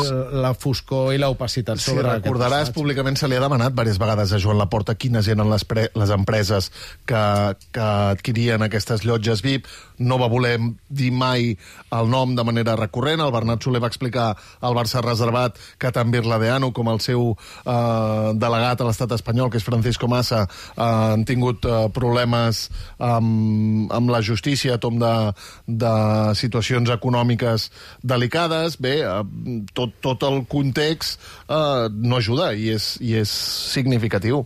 la foscor i l'opacitat Si sobre aquest recordaràs, personatge. públicament se li ha demanat diverses vegades a Joan Laporta quines eren les empreses que adquirien aquestes llotges VIP. No va voler dir mai el nom de manera recurrent. El Bernat Soler va explicar al Barça reservat que tant Birladeano com el seu delegat a l'estat espanyol, que és Francisco Massa, han tingut problemes amb la justícia, tom de situacions econòmiques delicades. Bé, tot el context no ajuda i és significatiu.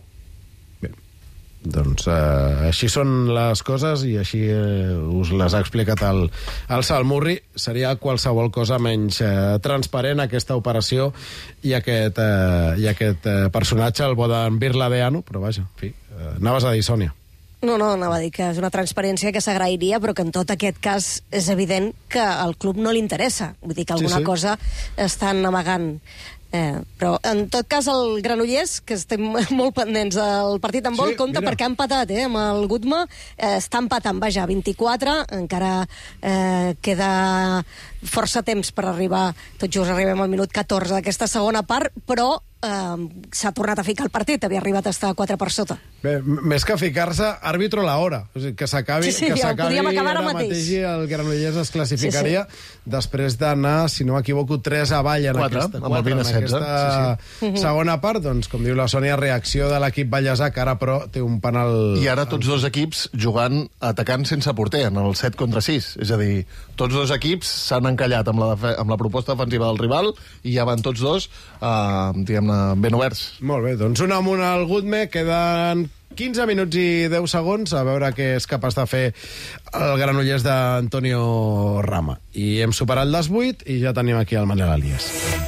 Doncs així són les coses i així us les ha explicat el Salmurri. Seria qualsevol cosa menys transparent aquesta operació i aquest personatge, el Bodan Birladeano, però vaja, en fi, anaves a dir, Sònia. No, anava a dir que és una transparència que s'agrairia, però que en tot aquest cas és evident que al club no li interessa. Vull dir que alguna cosa estan amagant. Però en tot cas el Granollers, que estem molt pendents del partit amb vol, compta perquè ha empatat amb el Gutma, està empatant, vaja, 24, encara queda força temps per arribar, tot just arribem al minut 14 d'aquesta segona part, però s'ha tornat a ficar el partit, havia arribat a estar 4 per sota. Bé, més que ficar-se, àrbitro la hora. O sigui, que s'acabi ara mateix i el Granollers es classificaria després d'anar, si no m'equivoco, 3 avall en aquesta segona part. Doncs, com diu la Sònia, reacció de l'equip ballesà, que ara, però, té un penal... I ara tots dos equips jugant, atacant sense porter, en el 7 contra 6. És a dir, tots dos equips s'han encallat amb la proposta defensiva del rival i ja van tots dos, diguem-ne, ben oberts. Molt bé, doncs un amunt al Gutme, queden 15 minuts i 10 segons, a veure què és capaç de fer el Granollers d'Antonio Rama. I hem superat les 8 i ja tenim aquí el Manel Alias.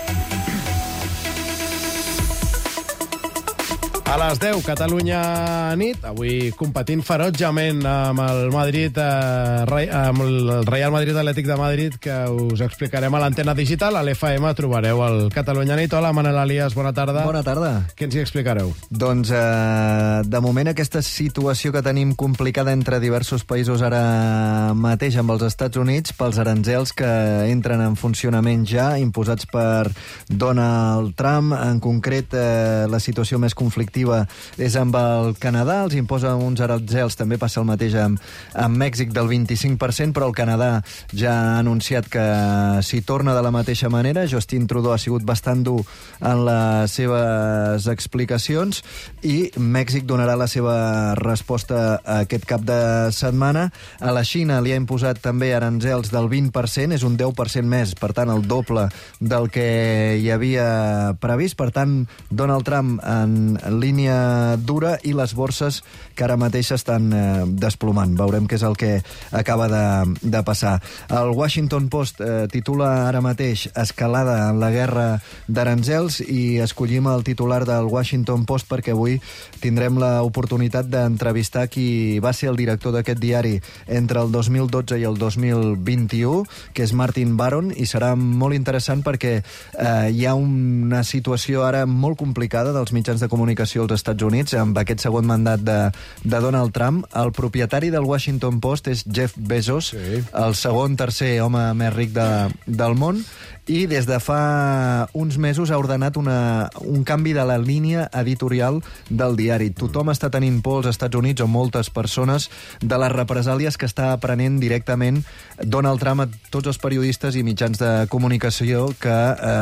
A les 10, Catalunya nit, avui competint ferotgement amb el Madrid, amb el Real Madrid Atlètic de Madrid, que us explicarem a l'antena digital. A l'FM trobareu el Catalunya nit. Hola, Manel Alias, bona tarda. Bona tarda. Què ens hi explicareu? Doncs, de moment, aquesta situació que tenim complicada entre diversos països ara mateix amb els Estats Units, pels aranzels que entren en funcionament ja, imposats per Donald Trump. En concret, la situació més conflictiva és amb el Canadà, els imposa uns aranzels, també passa el mateix amb Mèxic del 25%, però el Canadà ja ha anunciat que s'hi torna de la mateixa manera. Justin Trudeau ha sigut bastant dur en les seves explicacions i Mèxic donarà la seva resposta aquest cap de setmana. A la Xina li ha imposat també aranzels del 20%, és un 10% més, per tant el doble del que hi havia previst. Per tant, Donald Trump en línia dura i les borses que ara mateix s'estan desplomant. Veurem què és el que acaba de passar. El Washington Post titula ara mateix escalada en la guerra d'aranzels i escollim el titular del Washington Post perquè avui tindrem l'oportunitat d'entrevistar qui va ser el director d'aquest diari entre el 2012 i el 2021, que és Martin Baron, i serà molt interessant perquè hi ha una situació ara molt complicada dels mitjans de comunicació als Estats Units amb aquest segon mandat de Donald Trump. El propietari del Washington Post és Jeff Bezos, el tercer home més ric del món, i des de fa uns mesos ha ordenat un canvi de la línia editorial del diari. Tothom està tenint por als Estats Units, o moltes persones, de les represàlies que està prenent directament Donald Trump a tots els periodistes i mitjans de comunicació que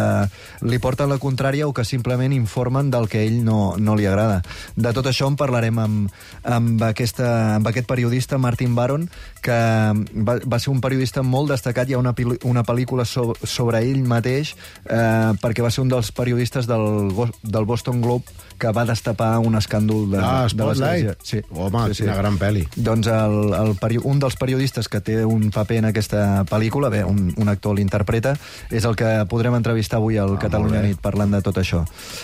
li porten la contrària o que simplement informen del que a ell no li agrada. De tot això en parlarem amb aquest periodista, Martin Baron, que va ser un periodista molt destacat. Hi ha una pel·lícula sobre ell mateix, perquè va ser un dels periodistes del Boston Globe que va destapar un escàndol de Spotlight. Sí. Home, quina gran pel·li. Doncs un dels periodistes que té un paper en aquesta pel·lícula, bé, un actor l'interpreta, és el que podrem entrevistar avui al Catalunya Nit parlant de tot això.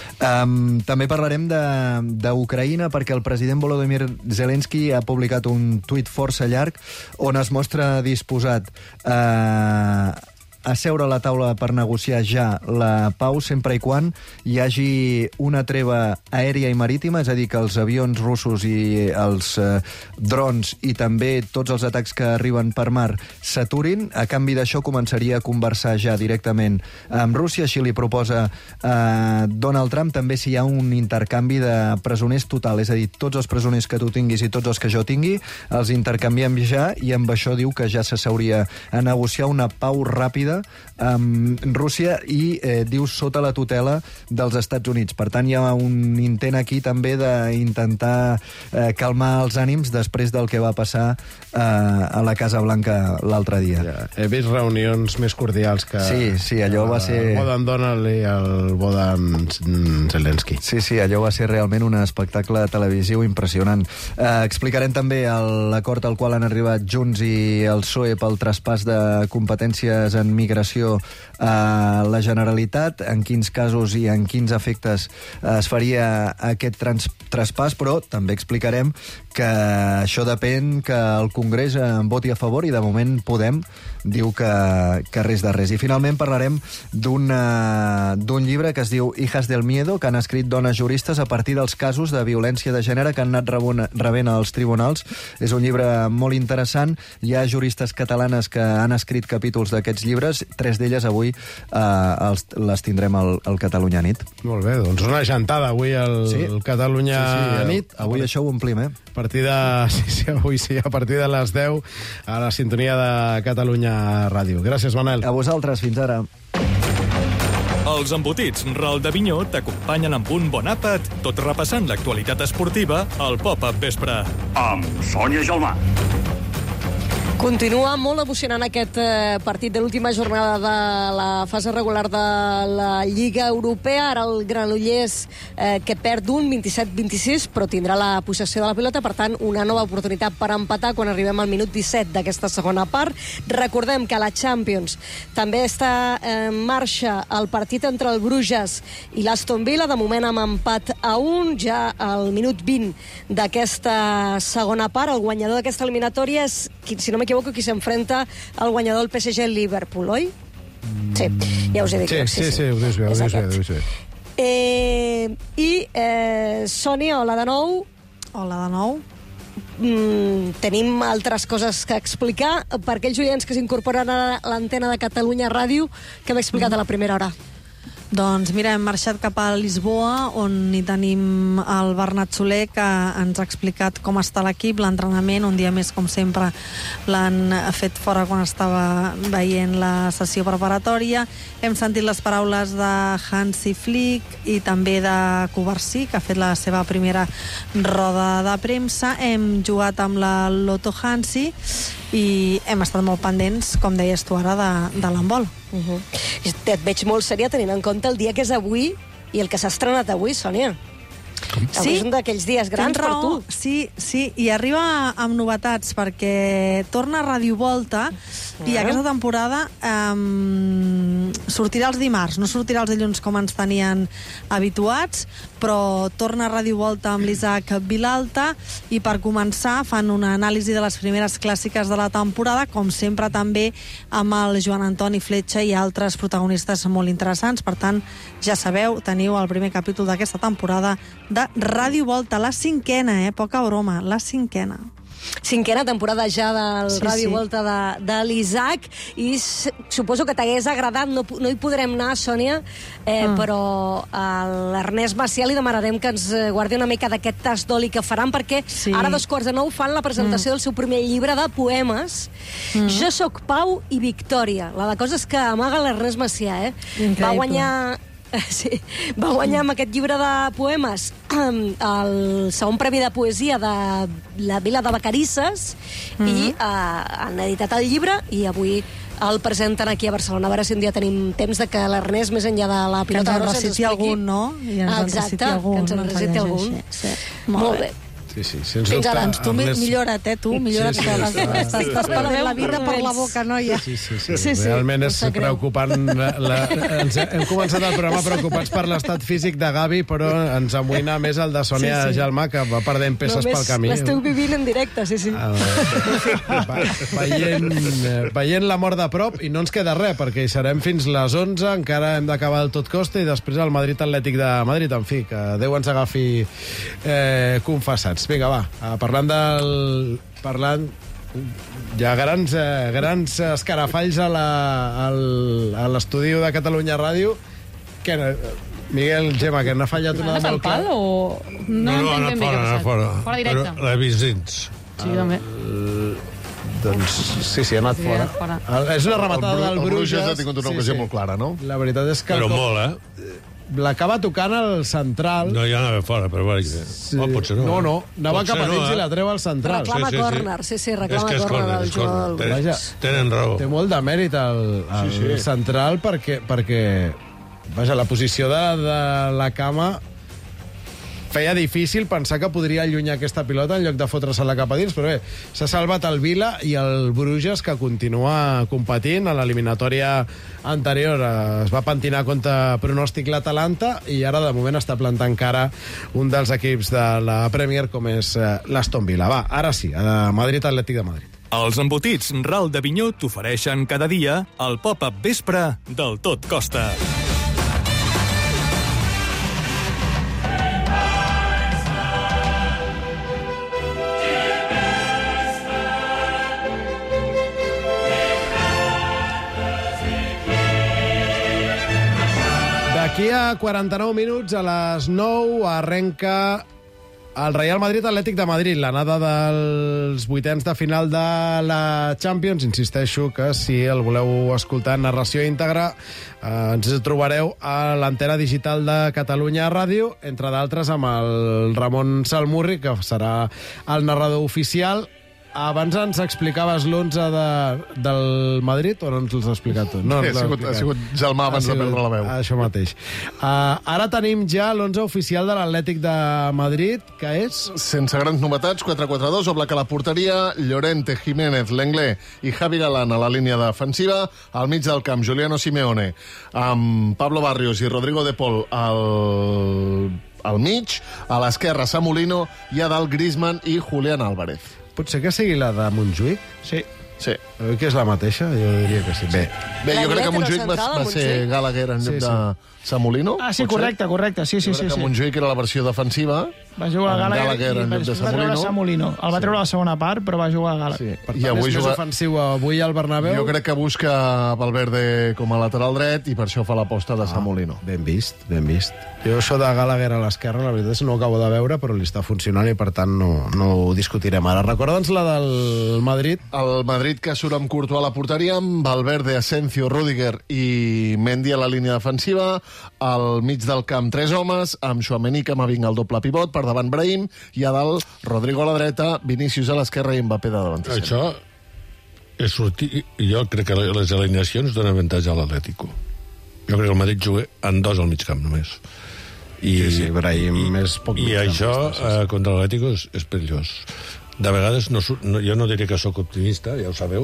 També parlarem d'Ucraïna perquè el president Volodymyr Zelensky ha publicat un tuit força llarg on es mostra disposat a asseure a la taula per negociar ja la pau, sempre i quan hi hagi una treva aèria i marítima, és a dir, que els avions russos i els drons i també tots els atacs que arriben per mar s'aturin. A canvi d'això començaria a conversar ja directament amb Rússia, així li proposa Donald Trump, també si hi ha un intercanvi de presoners total, és a dir, tots els presoners que tu tinguis i tots els que jo tingui, els intercanviem ja, i amb això diu que ja s'hauria a negociar una pau ràpida amb Rússia i diu sota la tutela dels Estats Units. Per tant, hi ha un intent aquí també d'intentar calmar els ànims després del que va passar a la Casa Blanca l'altre dia. Ja, he vist reunions més cordials que... Sí, allò va ser... El Bodan Donald i el Bodan Zelensky. Sí, allò va ser realment un espectacle televisiu impressionant. Explicarem també l'acord al qual han arribat Junts i el PSOE pel traspàs de competències en migració a la Generalitat, en quins casos i en quins efectes es faria aquest traspàs, però també explicarem que això depèn que el Congrés en voti a favor i de moment Podem diu que res de res. I finalment parlarem d'un llibre que es diu Hijas del Miedo, que han escrit dones juristes a partir dels casos de violència de gènere que han anat rebent als tribunals. És un llibre molt interessant. Hi ha juristes catalanes que han escrit capítols d'aquests llibres. 3 d'elles avui les tindrem al Catalunya Nit. Molt bé, doncs una gentada avui al Catalunya Nit. Avui això ho omplim, A partir de les 10 a la sintonia de Catalunya Ràdio. Gràcies, Manel. A vosaltres, fins ara. Els embotits Ral de Vinyó t'acompanyen amb un bon àpat, tot repassant l'actualitat esportiva al Pop-Up Vespre. Amb Sònia Gelmà. Continua molt emocionant aquest partit de l'última jornada de la fase regular de la Lliga Europea. Ara el Granollers que perd un 27-26, però tindrà la possessió de la pilota, per tant, una nova oportunitat per empatar quan arribem al minut 17 d'aquesta segona part. Recordem que a la Champions també està en marxa el partit entre el Bruges i l'Aston Villa, de moment amb empat a 1, ja al minut 20 d'aquesta segona part. El guanyador d'aquesta eliminatòria és, si no m'equivoco, qui s'enfrenta al guanyador del PSG al Liverpool, oi? Sí, ja us he dit. Sí, ho dius bé. I Sònia, hola de nou. Hola de nou. Tenim altres coses que explicar. Per aquells oients que s'incorporen a l'antena de Catalunya Ràdio, que hem explicat a la primera hora. Doncs mira, hem marxat cap a Lisboa, on hi tenim el Bernat Soler, que ens ha explicat com està l'equip, l'entrenament. Un dia més, com sempre, l'han fet fora quan estava veient la sessió preparatòria. Hem sentit les paraules de Hansi Flick i també de Covarsí, que ha fet la seva primera roda de premsa. Hem jugat amb la Lotto Hansi i hem estat molt pendents, com deies tu ara, de l'handbol. Et veig molt sèria tenint en compte el dia que és avui i el que s'ha estrenat avui, Sònia. Sí, és un d'aquells dies grans per tu. Sí, i arriba amb novetats, perquè torna a Ràdio Volta i aquesta temporada sortirà els dimarts, no sortirà els dilluns com ens tenien habituats, però torna a Ràdio Volta amb l'Isaac Vilalta i per començar fan una anàlisi de les primeres clàssiques de la temporada, com sempre també amb el Joan Antoni Fletxa i altres protagonistes molt interessants. Per tant, ja sabeu, teniu el primer capítol d'aquesta temporada de Ràdio Volta, la 5a, poca broma, la 5a. 5a temporada ja del Ràdio Volta de l'Isaac, i suposo que t'hagués agradat, no hi podrem anar, Sònia, però a l'Ernest Macià li demanarem que ens guardi una mica d'aquest tas d'oli que faran, perquè ara a 2:15 fan la presentació del seu primer llibre de poemes, Jo soc Pau i Victòria. La cosa és que amaga l'Ernest Macià, va guanyar... Sí, va guanyar amb aquest llibre de poemes el segon premi de poesia de la Vila de Vacarisses i han editat el llibre i avui el presenten aquí a Barcelona. A veure si un dia tenim temps de que l'Ernest, més enllà de la pilota grossa, ens reciti algun, no? Exacte, que ens en reciti algun. Molt bé. Fins ara, tu millora't, tu, millora't. Estàs perdent la vida per la boca, noia. Sí. Realment és preocupant. Hem començat el programa preocupats per l'estat físic de Gavi, però ens amoïna més el de Sònia Gelmà, que va perdent peces pel camí. L'esteu vivint en directe, sí. Veient la mort de prop, i no ens queda res, perquè hi serem fins les 11, encara hem d'acabar el tot costa, i després el Madrid Atlètic de Madrid, en fi, que Déu ens agafi confessats. Vinga, va, parlant hi ha grans escarafalls a l'estudi de Catalunya Ràdio. Miguel, Gemma, que n'ha fallat una del pal o... No entenc ben bé què ha passat. Fora directe. L'he vist dins. Sí, també. Doncs sí, ha anat fora. És una rematada del Bruges. Ha tingut una ocasió molt clara, no? La veritat és que... Però molt, l'acaba tocant al central. No, ja anava fora, però bueno, potser no. No, anava cap a dins i la treu al central. Reclama córner, reclama córner del jugador del Bruges. Tenen raó. Té molt de mèrit el central perquè la posició de la cama feia difícil pensar que podria allunyar aquesta pilota en lloc de fotre-se-la cap a dins, però bé, s'ha salvat el Vila i el Bruges, que continua competint. A l'eliminatòria anterior es va pentinar contra pronòstic l'Atalanta i ara de moment està plantant cara un dels equips de la Premier, com és l'Aston Villa. Va, ara sí, a Madrid Atlètic de Madrid. Els embotits Ral d'Avinyó t'ofereixen cada dia el pop-up vespre del Tot Costa. D'aquí a 49 minuts, a les 9, arrenca el Real Madrid Atlètic de Madrid, l'anada dels vuitens de final de la Champions. Insisteixo que si el voleu escoltar en narració íntegra, ens trobareu a l'antena digital de Catalunya Ràdio, entre d'altres amb el Ramon Salmurri, que serà el narrador oficial. Abans ens explicaves l'11 del Madrid, o no ens l'has explicat tot? No, ha sigut Gelmà abans de perdre la veu. Això mateix. Ara tenim ja l'11 oficial de l'Atlètic de Madrid, que és... Sense grans novetats, 4-4-2, Oblak a la porteria, Llorente, Jiménez, Lenglet i Javi Galán a la línia defensiva, al mig del camp, Juliano Simeone, amb Pablo Barrios i Rodrigo de Paul al mig, a l'esquerra Samulino i a dalt Griezmann i Julián Álvarez. Potser que sigui la de Montjuïc? Sí. Que és la mateixa? Jo diria que sí. Bé, jo crec que Montjuïc va ser Gallagher en lloc de Samulino. Sí, correcte. Sí. Jo crec que Montjuïc era la versió defensiva. Va jugar a Gallagher en lloc de Samulino. El va treure la segona part, però va jugar a Gallagher. Per tant, és més ofensiu avui al Bernabéu. Jo crec que busca Valverde com a lateral dret i per això fa l'aposta de Samulino. Ben vist. Jo això de Gallagher a l'esquerra, la veritat és que no ho acabo de veure, però li està funcionant i per tant no ho discutirem ara. Recorda'ns la del Madrid. El Madrid que surt amb Courtois a la porteria, amb Valverde, Asensio, Rüdiger i Mendy a la línia defensiva, al mig del camp 3 homes, amb Tchouaméni, Camavinga al doble pivot, per davant Brahim, i a dalt Rodrigo a la dreta, Vinícius a l'esquerra i Mbappé de davant. Això és sortir... Jo crec que les alineacions donen avantatge a l'Atlético. Jo crec que el Madrid juga en 2 al mig camp només. Sí, Brahim és poc... I això contra l'Atlético és perillós. De vegades, jo no diré que sóc optimista, ja ho sabeu,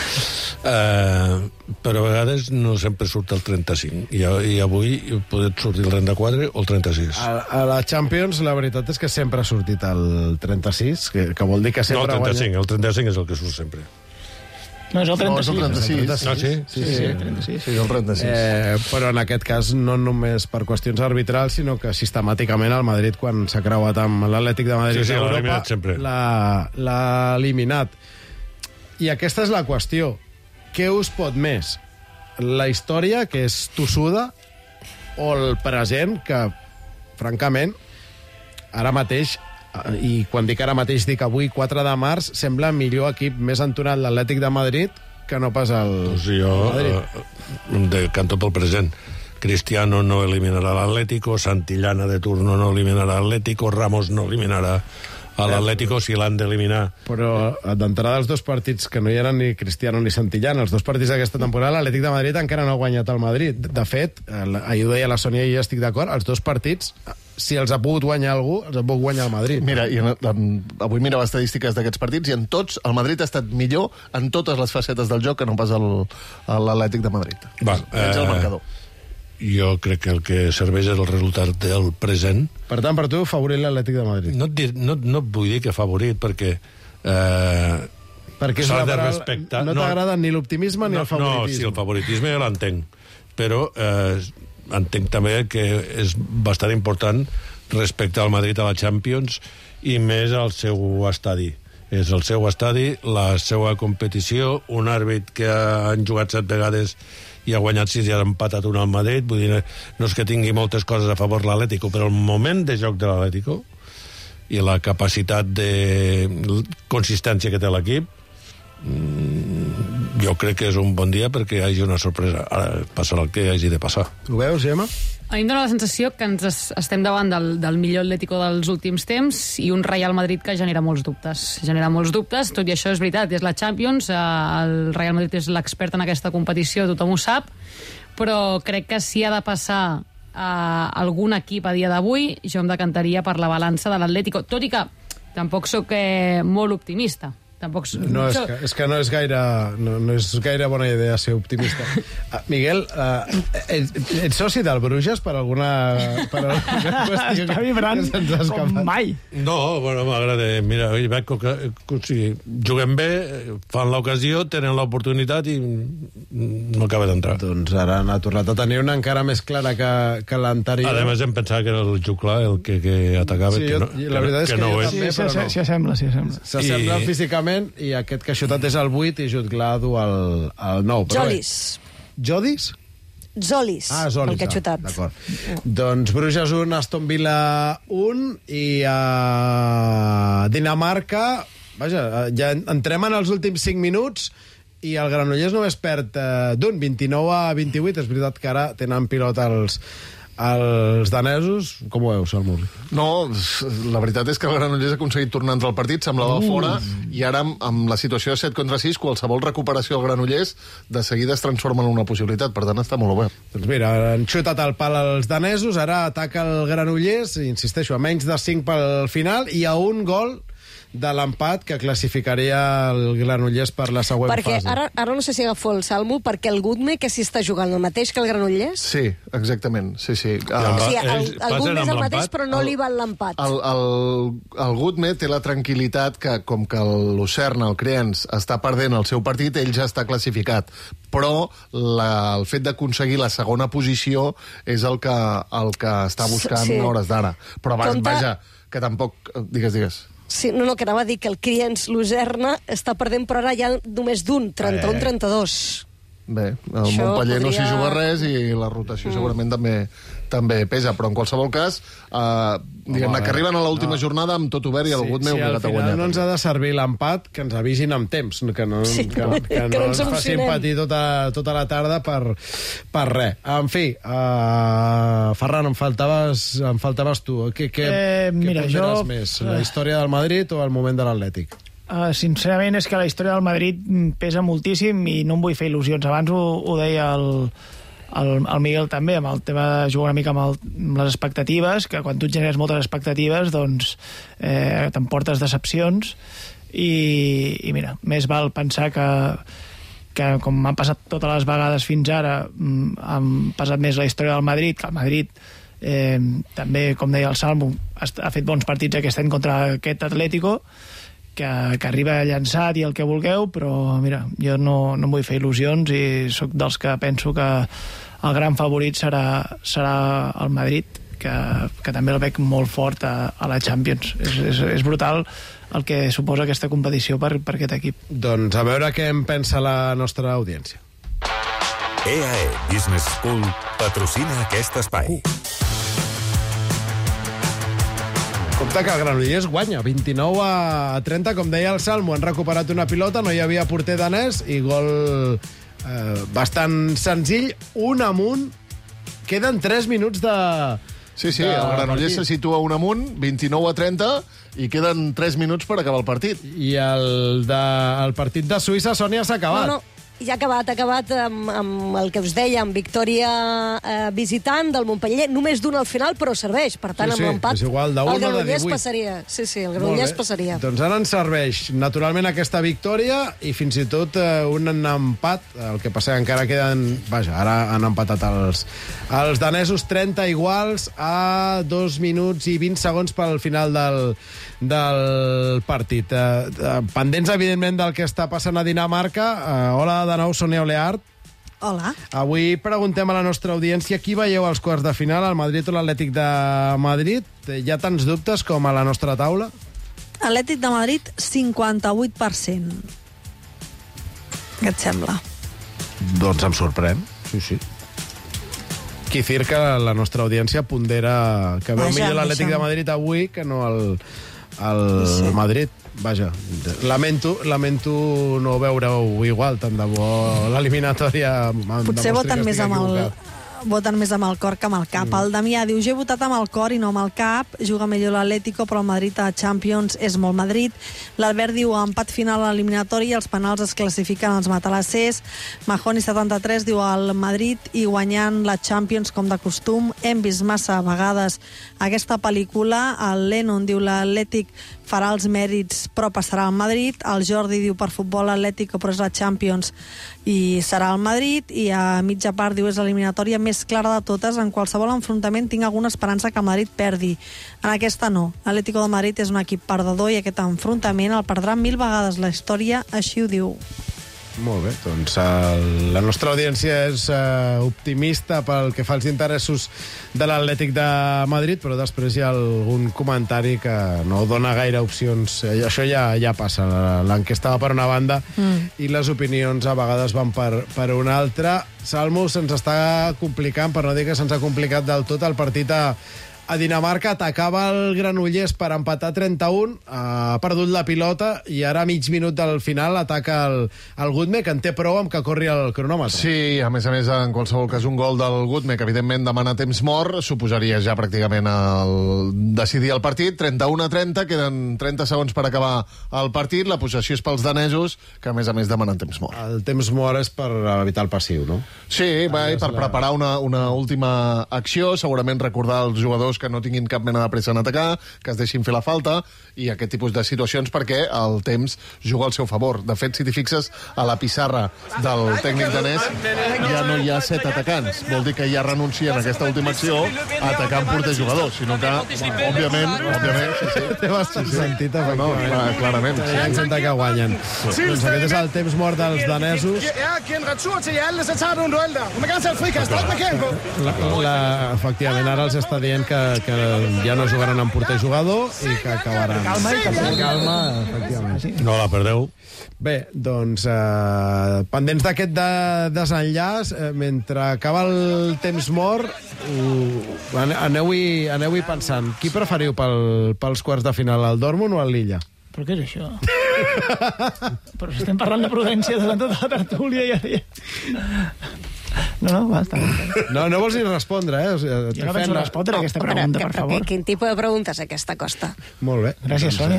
però a vegades no sempre surt el 35, i avui pot sortir el 34 o el 36. A la Champions la veritat és que sempre ha sortit el 36, que vol dir que sempre no, el 35 és el que surt sempre. No, és el 36. No, és el 36. No, sí, el 36. Però en aquest cas no només per qüestions arbitrals, sinó que sistemàticament el Madrid, quan s'ha creuat amb l'Atlètic de Madrid a Europa, l'ha eliminat. I aquesta és la qüestió. Què us pot més? La història, que és tossuda, o el present, que, francament, ara mateix... I quan dic ara mateix, dic avui, 4 de març, sembla millor equip més entonat l'Atlètic de Madrid que no pas el Madrid. Jo decanto pel present. Cristiano no eliminarà l'Atlético, Santillana de turno no eliminarà l'Atlético, Ramos no eliminarà a l'Atlético si l'han d'eliminar. Però d'entrada els 2 partits, que no hi eren ni Cristiano ni Santillana, els 2 partits d'aquesta temporada, l'Atlètic de Madrid encara no ha guanyat el Madrid. De fet, ahir ho deia la Sònia i jo estic d'acord, els 2 partits si els ha pogut guanyar algú, els ha pogut guanyar el Madrid. Mira, avui mirava estadístiques d'aquests partits i en tots el Madrid ha estat millor en totes les facetes del joc que no pas l'Atlètic de Madrid. Va, el marcador. Jo crec que el que serveix és el resultat del present. Per tant, per tu, favorit l'Atlètic de Madrid. No vull dir que favorit, perquè és s'ha de respectar... No t'agrada ni l'optimisme ni el favoritisme. No, sí, el favoritisme ja l'entenc, però entenc també que és bastant important respectar el Madrid a la Champions i més al seu estadi. És el seu estadi, la seva competició, un àrbit que han jugat 7 vegades i ha guanyat 6 i ha empatat un al Madrid. Vull dir, no és que tingui moltes coses a favor l'Atlético, però el moment de joc de l'Atlético i la capacitat de consistència que té l'equip, jo crec que és un bon dia perquè hi hagi una sorpresa. Ara passarà el que hagi de passar. Ho veus, Gemma? A mi em dóna la sensació que estem davant del millor Atlético dels últims temps i un Real Madrid que genera molts dubtes. Tot i això és veritat, és la Champions, el Real Madrid és l'expert en aquesta competició, tothom ho sap, però crec que si ha de passar algun equip a dia d'avui, jo em decantaria per la balança de l'Atlético, tot i que tampoc sóc molt optimista. No, és que no és gaire bona idea ser optimista. Miguel, ets soci del Bruges per alguna qüestió Està vibrant com mai. No, bueno, m'agrada. Mira, juguem bé, fan l'ocasió, tenen l'oportunitat i no acaba d'entrar. Doncs ara n'ha tornat a tenir una encara més clara que l'anterior. A més, em pensava que era el Juclar el que atacava. Sí, la veritat és que no jo és. també, però no. S'hi assembla. S'assembla físicament i aquest que ha xutat és el 8 i Jutglar du el 9. Jolis. Jodis? Zolis, Zolis, el que ha xutat. D'acord. Doncs Bruges 1, Aston Villa 1 i Dinamarca... Vaja, ja entrem en els últims 5 minuts i el Granollers només perd d'un, 29-28. És veritat que ara tenen pilota els danesos. Com ho veus, Salmur? No, la veritat és que el Granollers ha aconseguit tornar a entrar al partit, semblava fora, i ara amb la situació de 7-6, qualsevol recuperació al Granollers de seguida es transforma en una possibilitat, per tant està molt obert. Doncs mira, han xutat al pal els danesos, ara ataca el Granollers, insisteixo, a menys de 5 pel final i a un gol de l'empat que classificaria el Granollers per la següent fase. Ara no sé si agafo el Salmo, perquè el Gutme que s'hi està jugant el mateix que el Granollers? Sí, exactament, sí. El Gutme és el mateix, però no li val l'empat. El Gutme té la tranquil·litat que, com que el Lucerna, el Creans, està perdent el seu partit, ell ja està classificat. Però el fet d'aconseguir la segona posició és el que està buscant a hores d'ara. Però vaja, que tampoc... Digues. Sí, no, que anava a dir que el Criens Lucerna està perdent, però ara ja només d'un, 31-32. Bé, el Montpellier no s'hi juga res i la rotació segurament també pesa, però en qualsevol cas diguem-ne que arriben a l'última jornada amb tot obert i el Gutme obligat a guanyar. Si al final no ens ha de servir l'empat, que ens avisin amb temps, que no ens facin patir tota la tarda per res. En fi, Ferran, em faltaves tu. Què ponderes més? La història del Madrid o el moment de l'Atlètic? Sincerament és que la història del Madrid pesa moltíssim i no em vull fer il·lusions. Abans ho deia el Miguel també, amb el tema de jugar una mica amb les expectatives, que quan tu generes moltes expectatives doncs t'emportes decepcions i mira, més val pensar que com m'han passat totes les vegades fins ara, han passat més la història del Madrid, que el Madrid també, com deia el Salmo, ha fet bons partits aquest any contra aquest Atlético, que arriba llançat i el que vulgueu, però mira, jo no em vull fer il·lusions i sóc dels que penso que el gran favorit serà el Madrid, que també el veig molt fort a la Champions. És brutal el que suposa aquesta competició per aquest equip. Doncs a veure què en pensa la nostra audiència. EAE Business School patrocina aquest espai. Compte que el Granollers guanya 29-30, com deia el Salmo, han recuperat una pilota, no hi havia porter danès i gol bastant senzill, un amunt, queden 3 minuts de... Sí, el Granollers se situa un amunt, 29-30, i queden 3 minuts per acabar el partit. I el partit de Suïssa, Sònia, s'ha acabat. No, I ha acabat amb el que us deia, amb victòria visitant del Montpeller, només d'un al final, però serveix. Per tant, amb l'empat, el Granollers passaria. Sí, el Granollers passaria. Doncs ara ens serveix, naturalment, aquesta victòria i fins i tot un empat. El que passa encara queden... Vaja, ara han empatat els danesos 30 iguals a 2 minuts i 20 segons pel final del partit. Pendents, evidentment, del que està passant a Dinamarca. Hola de nou, Sònia Oleart. Hola. Avui preguntem a la nostra audiència qui veieu als quarts de final, el Madrid o l'Atlètic de Madrid. Hi ha tants dubtes com a la nostra taula? Atlètic de Madrid, 58%. Què et sembla? Doncs em sorprèn, sí. Quicir que la nostra audiència pondera que veu millor l'Atlètic de Madrid avui que no el Madrid. Vaja, lamento no veure-ho igual, tant de bo l'eliminatòria... Potser voten més amb el cor que amb el cap. El Damià diu, jo he votat amb el cor i no amb el cap, juga millor l'Atlético, però el Madrid a Champions és molt Madrid. L'Albert diu, empat final a l'eliminatori i els penals es classifiquen els matalassers. Mahoni 73 diu, el Madrid i guanyant la Champions com de costum. Hem vist massa vegades aquesta pel·lícula. El Lennon diu, l'Atlètic farà els mèrits però passarà al Madrid. El Jordi diu, per futbol l'Atlético però és la Champions i serà al Madrid. I a mitja part diu, és l'eliminatòria més clara de totes. En qualsevol enfrontament tinc alguna esperança que el Madrid perdi. En aquesta no. L'Atlético de Madrid és un equip perdedor i aquest enfrontament el perdrà 1000 vegades. La història així ho diu. Molt bé, doncs la nostra audiència és optimista pel que fa als interessos de l'Atlètic de Madrid, però després hi ha algun comentari que no dona gaire opcions. Això ja passa. L'enquesta va per una banda i les opinions a vegades van per una altra. Salmo, se'ns està complicant, per no dir que se'ns ha complicat del tot el partit a Dinamarca. Atacava el Granollers per empatar 31, ha perdut la pilota i ara a mig minut del final ataca el Gutme, que en té prou amb que corri el cronòmetre. Sí, a més, en qualsevol cas, un gol del Gutme, que evidentment demana temps mort, suposaria ja pràcticament decidir el partit. 31-30, queden 30 segons per acabar el partit. La possessió és pels danesos, que a més demanen temps mort. El temps mort és per evitar el passiu, no? Sí, per preparar una última acció, segurament recordar als jugadors que no tinguin cap mena de pressa en atacar, que es deixin fer la falta, i aquest tipus de situacions perquè el temps juga al seu favor. De fet, si t'hi fixes, a la pissarra del tècnic danès ja no hi ha 7 atacants. Vol dir que ja renuncien a aquesta última acció a atacar amb porter jugador, sinó que, òbviament, té sentit, clarament. Hi ha que guanyen. Doncs aquest és el temps mort dels danesos. Efectivament, ara els està dient que ja no jugaran amb porter jugador i que acabaran. Calma, efectivament. No la perdeu. Bé, doncs, pendents d'aquest desenllaç, mentre acaba el temps mort, aneu-hi pensant. Qui preferiu pels quarts de final, el Dortmund o el Lilla? Però què és això? Però estem parlant de prudència durant tota la tertúlia i... No, va, està bé. No vols ni respondre, eh? Jo no penso respondre aquesta pregunta, per favor. Quin tipus de pregunta és aquesta, Costa? Molt bé. Gràcies, Sònia.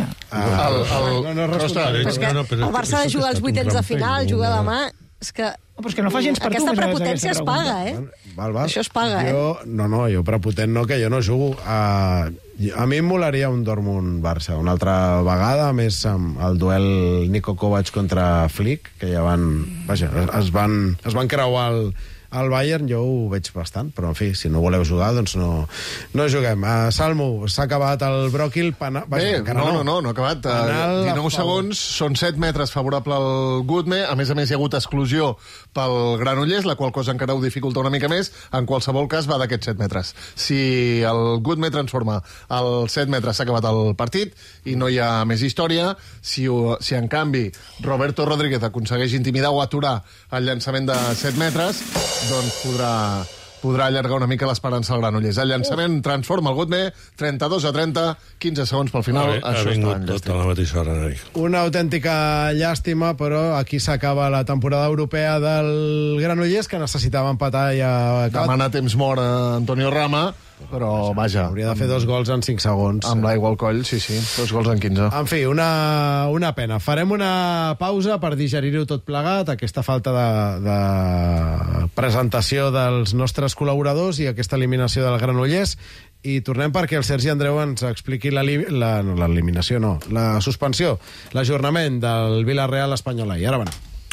El Barça ha de jugar als vuitens de final, juga demà... És que... Però és que no fa gens per tu. Aquesta prepotència es paga, eh? Val. Això es paga, eh? Jo prepotent no, que jo no jugo. A mi em molaria un Dortmund-Barça una altra vegada, més amb el duel Niko Kovac contra Flick, que ja es van creuar al Bayern. Jo ho veig bastant, però en fi, si no voleu jugar, doncs no juguem. Salmo, s'ha acabat el bròquil. No ha acabat. 19 segons, són 7 metres favorable al Gutme. A més, hi ha hagut exclusió pel Granollers, la qual cosa encara ho dificulta una mica més. En qualsevol cas, va d'aquests 7 metres. Si el Gutme transforma els 7 metres, s'ha acabat el partit i no hi ha més història. Si en canvi, Roberto Rodríguez aconsegueix intimidar o aturar el llançament de 7 metres, doncs podrà allargar una mica l'esperança al Granollers. El llançament transforma el Gutme, 32-30, 15 segons pel final. Això està tot a la mateixa hora. Una autèntica llàstima, però aquí s'acaba la temporada europea del Granollers, que necessitava empatar i ha acabat. Demana temps mort a Antonio Rama, Però, vaja... Hauria de fer 2 gols en 5 segons. Amb l'aigua al coll, sí, 2 gols en 15. En fi, una pena. Farem una pausa per digerir-ho tot plegat, aquesta falta de presentació dels nostres col·laboradors i aquesta eliminació del Granollers, i tornem perquè el Sergi Andreu ens expliqui l'eliminació, no, la suspensió, l'ajornament del Villarreal Espanyol. I ara va.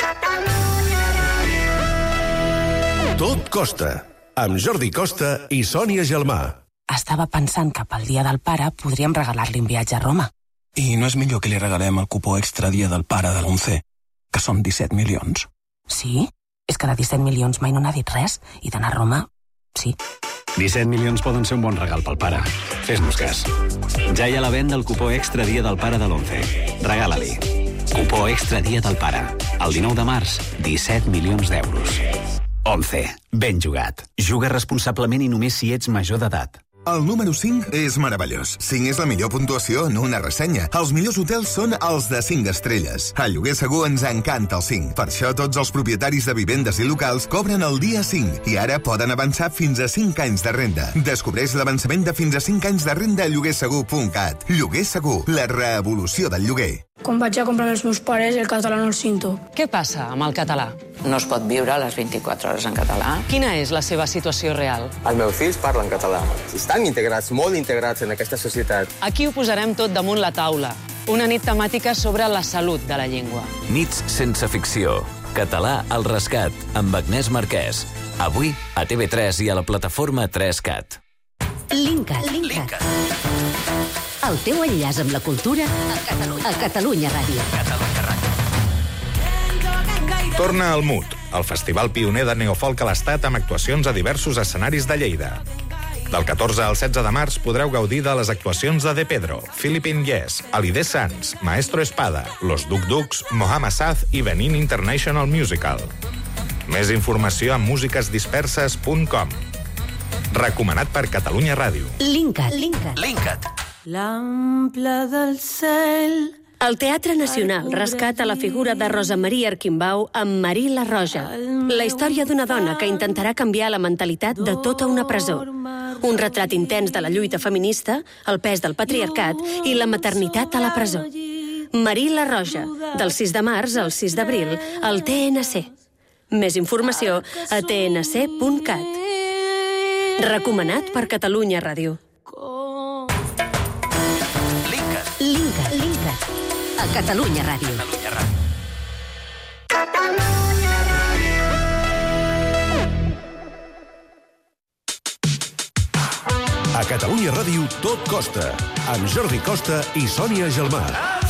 Tot costa, amb Jordi Costa i Sònia Gelmà. Estava pensant que pel dia del pare podríem regalar-li un viatge a Roma. I no és millor que li regalem el cupó extra dia del pare de l'11, que són 17 milions. Sí? És que de 17 milions mai no n'ha dit res, i d'anar a Roma, sí. 17 milions poden ser un bon regal pel pare. Fes-nos cas. Ja hi ha la venda el cupó extra dia del pare de l'11. Regala-li. Cupó extra dia del pare. El 19 de març, 17 milions d'euros. 11. Ben jugat. Juga responsablement i només si ets major d'edat. El número 5 és meravellós. 5 és la millor puntuació en una ressenya. Els millors hotels són els de 5 estrelles. A Lloguer Segur ens encanta el 5. Per això tots els propietaris de vivendes i locals cobren el dia 5 i ara poden avançar fins a 5 anys de renda. Descobreix l'avançament de fins a 5 anys de renda a lloguersegur.cat. Lloguer Segur, la revolució del lloguer. Quan vaig a comprar els meus pares, el català no el cinto. Què passa amb el català? No es pot viure les 24 hores en català. Quina és la seva situació real? Els meus fills parlen català. Estan integrats, molt integrats en aquesta societat. Aquí ho posarem tot damunt la taula. Una nit temàtica sobre la salut de la llengua. Nits sense ficció. Català al rescat, amb Agnès Marquès. Avui a TV3 i a la plataforma 3CAT. Linkat. El teu enllaç amb la cultura a Catalunya Ràdio. Torna al MUT, el festival pioner de neofolk a l'Estat amb actuacions a diversos escenaris de Lleida. Del 14 al 16 de març podreu gaudir de les actuacions de De Pedro, Philippine Yes, Alidé Sanz, Maestro Espada, Los Duk Duks, Mohamed Saz i Benin International Musical. Més informació a musiquesdisperses.com. Recomanat per Catalunya Ràdio. Linkat. L'ample del cel. El Teatre Nacional rescata la figura de Rosa Maria Arquimbau amb Marí la Roja, la història d'una dona que intentarà canviar la mentalitat de tota una presó. Un retrat intens de la lluita feminista, el pes del patriarcat i la maternitat a la presó. Marí la Roja, del 6 de març al 6 d'abril, al TNC. Més informació a tnc.cat. Recomanat per Catalunya Ràdio. Linkat. A Catalunya Ràdio. A Catalunya Ràdio tot costa, amb Jordi Costa i Sònia Gelmà.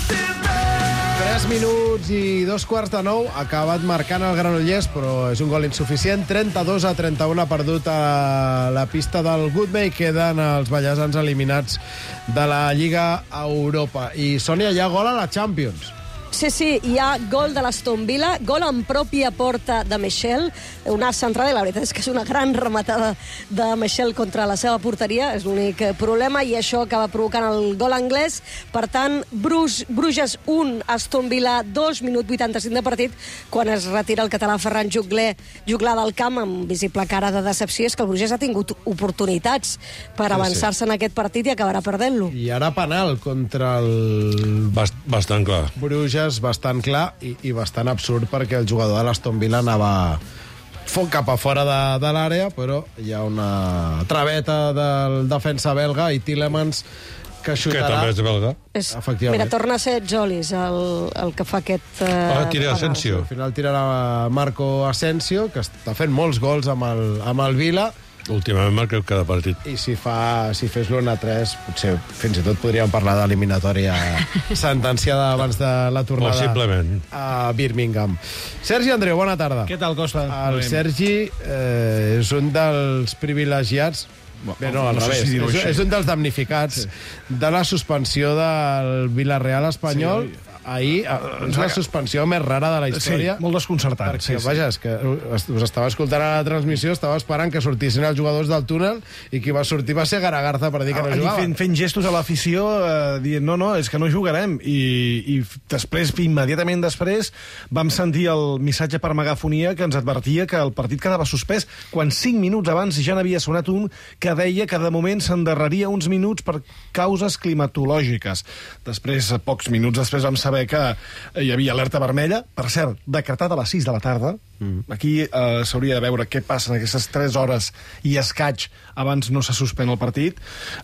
3 minuts i 2:45, ha acabat marcant el Granollers, però és un gol insuficient. 32-31 ha perdut a la pista del Goodbay. Queden els ballesans eliminats de la Lliga Europa. I, Sònia, hi ha gol a la Champions. Sí, hi ha gol de l'Aston Villa, gol en pròpia porta de Michel, una centrada, i la veritat és que és una gran rematada de Michel contra la seva porteria, és l'únic problema, i això acaba provocant el gol anglès. Per tant, Bruges 1, Aston Villa 2, minut 85 de partit, quan es retira el català Ferran Juglar del camp, amb visible cara de decepció. És que el Bruges ha tingut oportunitats per avançar-se en aquest partit i acabarà perdent-lo. I ara penal contra el... Bastant clar. Bruges, bastant clar i bastant absurd, perquè el jugador de l'Aston Villa anava cap a fora de l'àrea, però hi ha una traveta del defensa belga i Tielemans que xutarà. Que també és belga. Efectivament. Mira, torna a ser Jolis el que fa aquest... tira Asensio. Al final tirarà Marco Asensio, que està fent molts gols amb el Villa. Últimament marca cada partit. I si fes l'1-3, potser fins i tot podríem parlar d'eliminatòria sentenciada abans de la tornada a Birmingham. Sergi Andreu, bona tarda. Què tal, Costa? El Sergi és un dels privilegiats, bé, no, al revés, és un dels damnificats de la suspensió del Villarreal espanyol. ahir és la suspensió més rara de la història. Sí, molt desconcertant. Perquè, vaja, és que us estava escoltant a la transmissió, estava esperant que sortissin els jugadors del túnel i qui va sortir va ser Garagarza per dir que no jugava. Fent gestos a l'afició, dient, no, és que no jugarem. I després, immediatament després, vam sentir el missatge per megafonia que ens advertia que el partit quedava suspès, quan 5 minuts abans ja n'havia sonat un que deia que de moment s'endarreria uns minuts per causes climatològiques. Després, pocs minuts després, vam saber que hi havia alerta vermella, per cert, decretada a les 6 de la tarda. Aquí s'hauria de veure què passa en aquestes 3 hores i escaig abans no se suspèn el partit,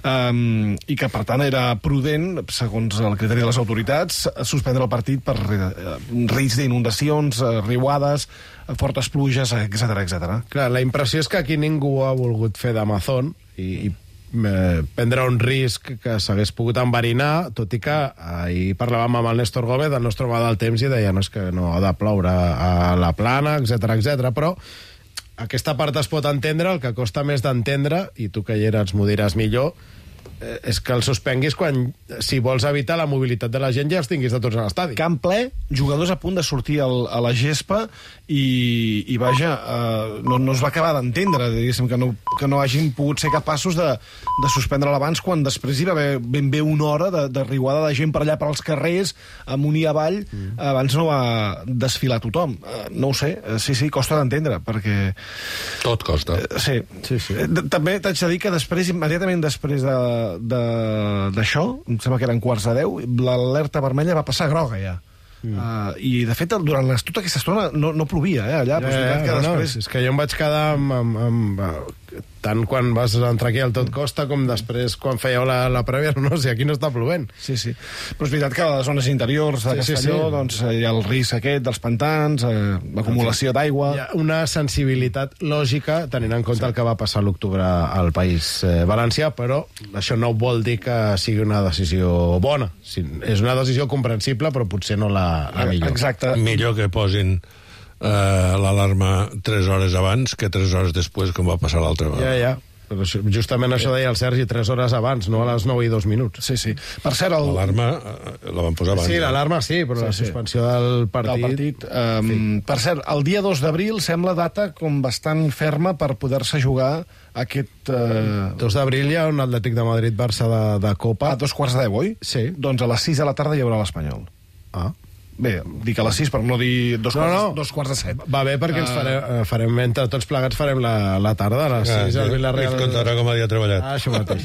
i que, per tant, era prudent, segons el criteri de les autoritats, suspendre el partit per risc d'inundacions, riuades, fortes pluges, etc. Clar, la impressió és que aquí ningú ha volgut fer d'Amazon i prendre un risc que s'hagués pogut enverinar, tot i que ahir parlàvem amb el Néstor Gómez, el nostre home del temps, i deia que no ha de ploure a la plana, etc. Però aquesta part es pot entendre, el que costa més d'entendre, i tu que hi eres m'ho diràs millor, és que el suspenguis quan, si vols evitar la mobilitat de la gent, ja els tinguis de tots a l'estadi. Camp ple, jugadors a punt de sortir a la gespa i vaja, no es va acabar d'entendre, diguéssim, que no hagin pogut ser capaços de suspendre l'abans quan després hi va haver ben bé una hora de riuada de gent per allà per als carrers, amunt i avall, abans no va desfilar tothom. No ho sé, sí, costa d'entendre, perquè... Tot costa. Sí. També t'haig de dir que després, immediatament després d'això, em sembla que eren 9:45, l'alerta vermella va passar groga ja. I de fet durant tota aquesta estona no plovia allà, però després... És que jo em vaig quedar amb tant quan vas entrar aquí al Tot Costa com després quan fèieu la prèvia, si aquí no està plovent. Sí, però és veritat que a les zones interiors de Castelló doncs hi ha el risc aquest dels pantans, l'acumulació d'aigua... Hi ha una sensibilitat lògica tenint en compte el que va passar a l'octubre al País Valencià, però això no vol dir que sigui una decisió bona. És una decisió comprensible, però potser no la millor. Exacte. Millor que posin l'alarma 3 hores abans que 3 hores després, com va passar l'altra vegada. Ja. Però justament això deia el Sergi, 3 hores abans, no a les 9 i 2 minuts. Sí. Per cert, l'alarma la van posar abans. Sí, l'alarma sí, però la suspensió del partit... Per cert, el dia 2 d'abril sembla data com bastant ferma per poder-se jugar aquest... 2 d'abril hi ha un Atlètic de Madrid-Barça de Copa. A 2:15, oi? Sí. Doncs a les 6 de la tarda hi haurà l'Espanyol. Bé, dic a les 6 per no dir 2:15. Va bé, perquè ens farem entre tots plegats farem la tarda, a les 6 al Villarreal. Et contarà com havia treballat. Això mateix.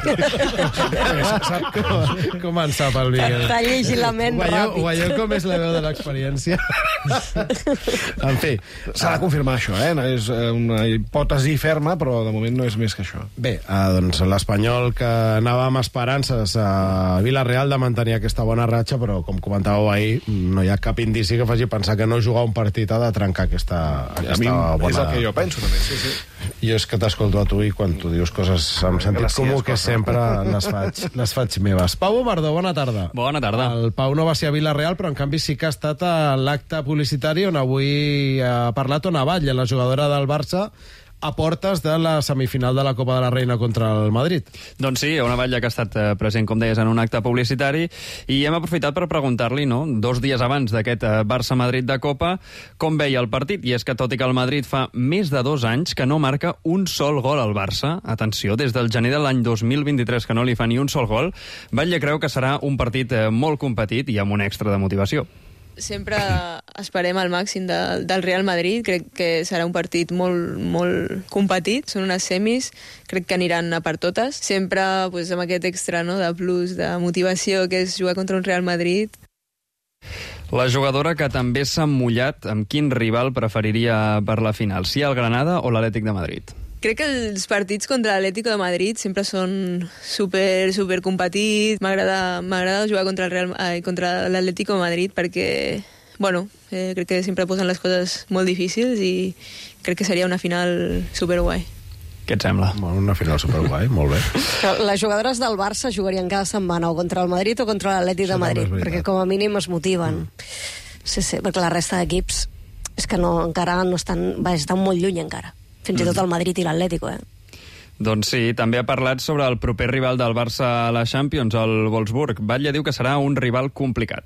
Sap com en sap el Miguel. T'ha llegit la ment ràpid. Ho veieu com és la veu de l'experiència? En fi. S'ha de confirmar això, és una hipòtesi ferma, però de moment no és més que això. Bé, doncs l'Espanyol, que anava amb esperances a Villarreal de mantenir aquesta bona ratxa, però com comentàveu ahir, no hi ha cap indici que faci pensar que no jugar un partit ha de trencar aquesta bona... És el que jo penso, també, sí. Jo és que t'escolto a tu i quan tu dius coses amb sentit comú, que sempre les faig meves. Pau Bordó, bona tarda. Bona tarda. El Pau no va ser a Villarreal, però en canvi sí que ha estat a l'acte publicitari on avui ha parlat Ona Batlle, la jugadora del Barça, a portes de la semifinal de la Copa de la Reina contra el Madrid. Doncs sí, Ona Batlle que ha estat present, com deies, en un acte publicitari, i hem aprofitat per preguntar-li, 2 dies abans d'aquest Barça-Madrid de Copa, com veia el partit. I és que, tot i que el Madrid fa més de 2 anys que no marca un sol gol al Barça, atenció, des del gener de l'any 2023 que no li fa ni un sol gol, Batlle creu que serà un partit molt competit i amb un extra de motivació. Sempre esperem al màxim del Real Madrid. Crec que serà un partit molt competit. Són unes semis, crec que aniran a per totes. Sempre amb aquest extra de plus, de motivació, que és jugar contra un Real Madrid. La jugadora que també s'ha mullat, amb quin rival preferiria per la final, si el Granada o l'Atlètic de Madrid? Crec que els partits contra l'Atlético de Madrid sempre són super competits. M'agrada jugar contra l'Atlético de Madrid perquè, crec que sempre posen les coses molt difícils i crec que seria una final superguai. Què et sembla? Una final superguai, molt bé. Les jugadores del Barça jugarien cada setmana o contra el Madrid o contra l'Atlètic de Madrid, perquè com a mínim es motiven. Sí, perquè la resta d'equips és que encara no estan molt lluny encara. Fins i tot el Madrid i l'Atlético, Doncs sí, també ha parlat sobre el proper rival del Barça a la Champions, el Wolfsburg. Batlle diu que serà un rival complicat.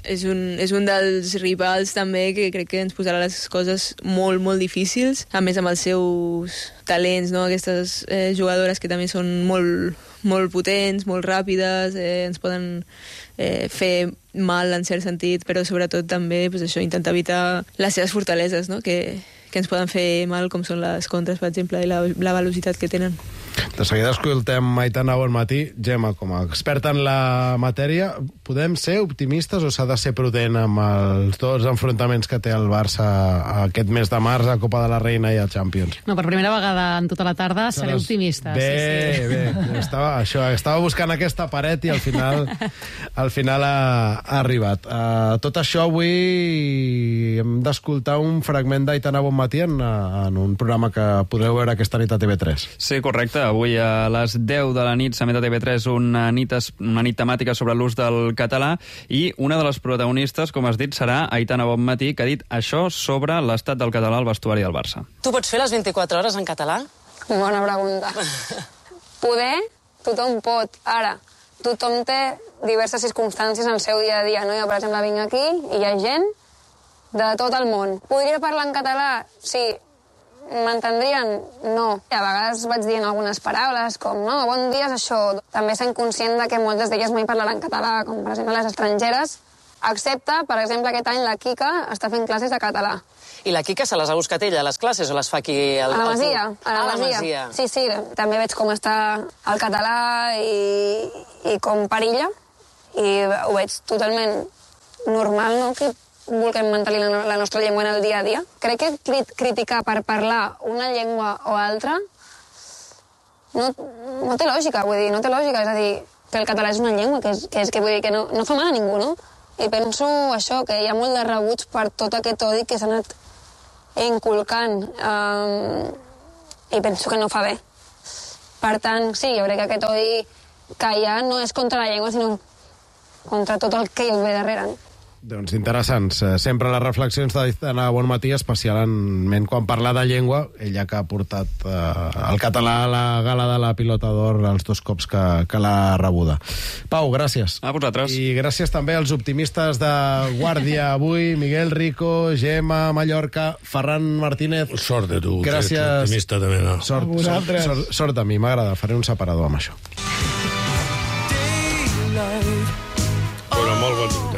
és un dels rivals també que crec que ens posarà les coses molt, molt difícils, a més amb els seus talents, no? Aquestes jugadores que també són molt, molt potents, molt ràpides, ens poden fer mal en cert sentit, però sobretot també pues, això, intentar evitar les seves fortaleses, no? que ens poden fer mal, com són les contres, per exemple, i la velocitat que tenen. De seguida escoltem Aitana Bonmatí. Gemma, com a experta en la matèria, podem ser optimistes o s'ha de ser prudent amb els dos enfrontaments que té el Barça aquest mes de març a Copa de la Reina i a Champions? No, per primera vegada en tota la tarda seré optimista. Bé. Estava buscant aquesta paret i al final ha arribat. Tot això avui hem d'escoltar un fragment d'Aitana Bonmatí en un programa que podreu veure aquesta nit a TV3. Sí, correcte. Avui a les 10 de la nit s'emet a TV3 una nit temàtica sobre l'ús del català i una de les protagonistes, com has dit, serà Aitana Bonmatí, que ha dit això sobre l'estat del català al vestuari del Barça. Tu pots fer les 24 hores en català? Bona pregunta. Poder, tothom pot. Ara, tothom té diverses circumstàncies en el seu dia a dia, no? Jo, per exemple, vinc aquí i hi ha gent de tot el món. Podria parlar en català? Sí. M'entendrien? No. A vegades vaig dient algunes paraules, com, no, bon dia és això. També sent conscient de que moltes d'elles mai parlaran català, com per exemple les estrangeres, excepte, per exemple, aquest any la Quica està fent classes de català. I la Quica se les ha buscat ella, les classes, o les fa aquí al a la Masia. A la Masia. Sí, també veig com està el català i com perilla, i ho veig totalment normal, no?, que vulguem mantenir la nostra llengua en el dia a dia. Crec que criticar per parlar una llengua o altra no té lògica, vull dir, no té lògica. És a dir, que el català és una llengua, que vull dir que no fa mal a ningú, no? I penso això, que hi ha molt de rebuig per tot aquest odi que s'ha anat inculcant. I penso que no fa bé. Per tant, sí, jo crec que aquest odi que hi ha no és contra la llengua, sinó contra tot el que hi ve darrere. Doncs interessants. Sempre les reflexions d'Aitana Bonmatí, especialment quan parla de llengua, ella que ha portat el català a la gala de la Pilota d'Or els 2 cops que l'ha rebuda. Pau, gràcies. A vosaltres. I gràcies també als optimistes de Guàrdia avui, Miguel Rico, Gemma Mallorca, Ferran Martínez. Sort de tu, gràcies. Que ets optimista també, no? Sort de mi, m'agrada. Faré un separador amb això. Però molt bon dit,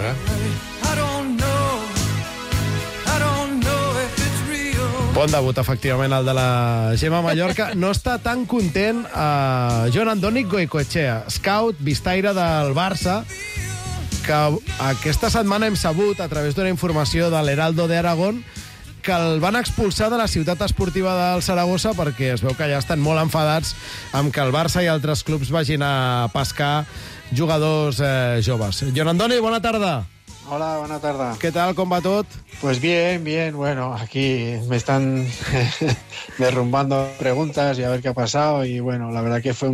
Bon debut, efectivament, el de la Gemma Mallorca. No està tan content Jon Andoni Goicoechea, scout, vistaire del Barça, que aquesta setmana hem sabut, a través d'una informació de l'Heraldo de Aragón, que el van expulsar de la ciutat esportiva del Saragossa perquè es veu que ja estan molt enfadats amb que el Barça i altres clubs vagin a pescar jugadors joves. Jon Andoni, bona tarda. Hola, buena tarde. ¿Qué tal? ¿Cómo va todo? Pues bien. Bueno, aquí me están derrumbando preguntas y a ver qué ha pasado. Y bueno, la verdad que fue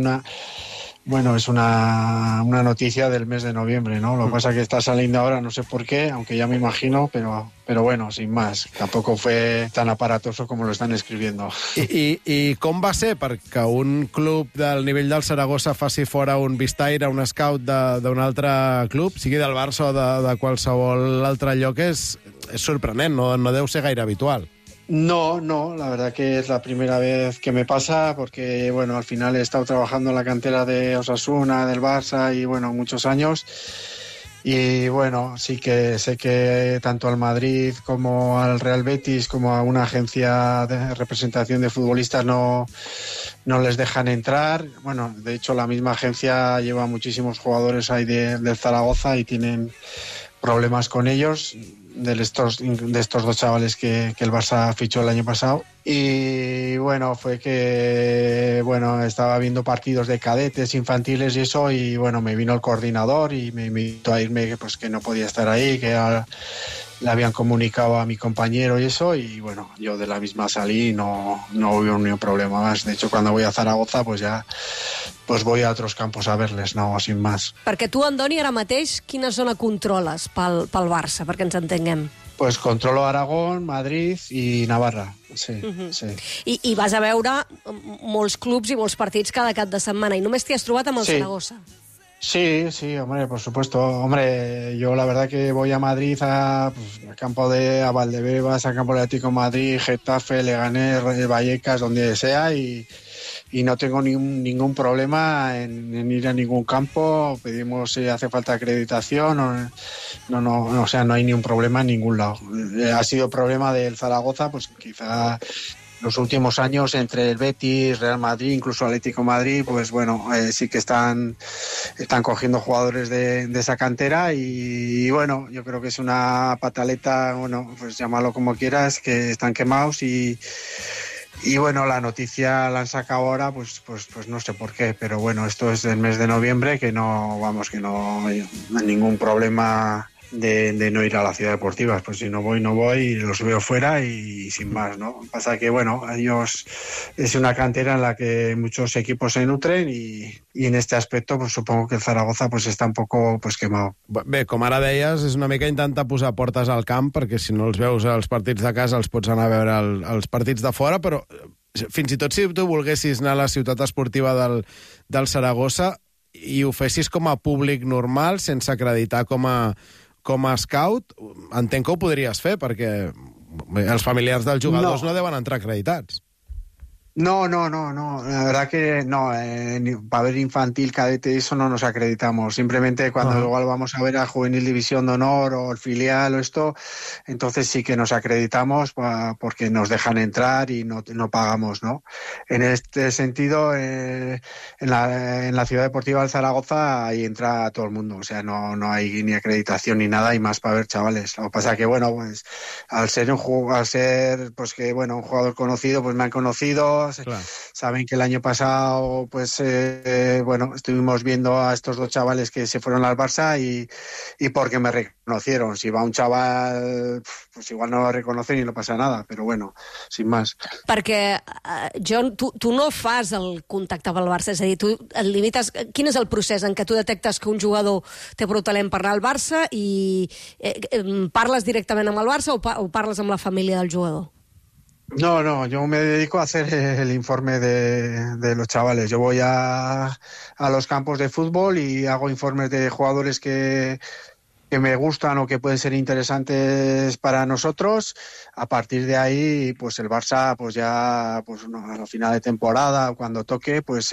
es una noticia del mes de noviembre, ¿no? Lo que pasa es que está saliendo ahora, no sé por qué, aunque ya me imagino, pero bueno, sin más. Tampoco fue tan aparatoso como lo están escribiendo. I com va ser perquè un club del nivell del Saragossa faci fora un vistaire, un scout d'un altre club, sigui del Barça o de qualsevol altre lloc, és sorprenent, no deu ser gaire habitual. No, la verdad que es la primera vez que me pasa porque, bueno, al final he estado trabajando en la cantera de Osasuna, del Barça y, bueno, muchos años. Y, bueno, sí que sé que tanto al Madrid como al Real Betis como a una agencia de representación de futbolistas no les dejan entrar. Bueno, de hecho, la misma agencia lleva muchísimos jugadores ahí del Zaragoza y tienen problemas con ellos. De estos 2 chavales que el Barça fichó el año pasado. Y bueno, fue que estaba viendo partidos de cadetes, infantiles y eso, y bueno, me vino el coordinador y me invitó a irme, pues que no podía estar ahí, que le habían comunicado a mi compañero y eso, y bueno, yo de la misma salí y no hubo ningún problema más. De hecho, cuando voy a Zaragoza, pues ya voy a otros campos a verles, no, sin más. Perquè tu, Andoni, ara mateix, quina zona controles pel Barça, perquè ens entenguem? Pues controlo Aragón, Madrid i Navarra, sí. Sí. I vas a veure molts clubs i molts partits cada cap de setmana, i només t'hi has trobat amb el Saragossa. Sí, hombre, por supuesto. Hombre, yo la verdad que voy a Madrid a campo a Valdebebas, a campo de Atlético de Madrid, Getafe, Leganés, Vallecas, donde sea, y no tengo ningún problema en ir a ningún campo. Pedimos si hace falta acreditación, o sea, no hay ningún problema en ningún lado. Ha sido problema del Zaragoza, pues quizá los últimos años entre el Betis, Real Madrid, incluso Atlético de Madrid, pues bueno, sí que están cogiendo jugadores de esa cantera y bueno, yo creo que es una pataleta, bueno, pues llámalo como quieras, que están quemados y bueno, la noticia la han sacado ahora, pues no sé por qué, pero bueno, esto es del mes de noviembre, que no hay ningún problema de no ir a la ciudad deportiva. Pues si no voy, los veo fuera y sin más, ¿no? Pasa que, bueno, ellos es una cantera en la que muchos equipos se nutren y en este aspecto pues supongo que el Zaragoza pues està un poco pues quemado. Bé, com ara deies, és una mica intentar posar portes al camp, perquè si no els veus als partits de casa els pots anar a veure els partits de fora, però fins i tot si tu volguessis anar a la ciutat esportiva del Saragossa i ho fessis com a públic normal, sense acreditar com a scout, entenc que ho podries fer, perquè els familiars dels jugadors no deuen entrar acreditats. No, la verdad que no, para ver infantil, cadete, eso no nos acreditamos, simplemente cuando igual vamos a ver a Juvenil División de Honor o el filial o esto, entonces sí que nos acreditamos porque nos dejan entrar y no pagamos, ¿no? En este sentido, en la ciudad deportiva del Zaragoza ahí entra todo el mundo, o sea, no hay ni acreditación ni nada y más para ver chavales. Lo que pasa que, bueno, pues al ser pues que, bueno, un jugador conocido, pues me han conocido. Claro. Saben que el año pasado pues bueno, estuvimos viendo a estos dos chavales que se fueron al Barça y porque me reconocieron. Si va un chaval pues igual no lo reconocen y no pasa nada, però bueno, sin más. Perquè, John, tu no fas el contacte amb el Barça, és a dir, tu et limites... Quin és el procés en què tu detectes que un jugador té prou talent per anar al Barça i parles directament amb el Barça o parles amb la família del jugador? No, yo me dedico a hacer el informe de los chavales. Yo voy a los campos de fútbol y hago informes de jugadores que me gustan o que pueden ser interesantes para nosotros. A partir de ahí, pues el Barça, pues ya pues a la final de temporada, cuando toque, pues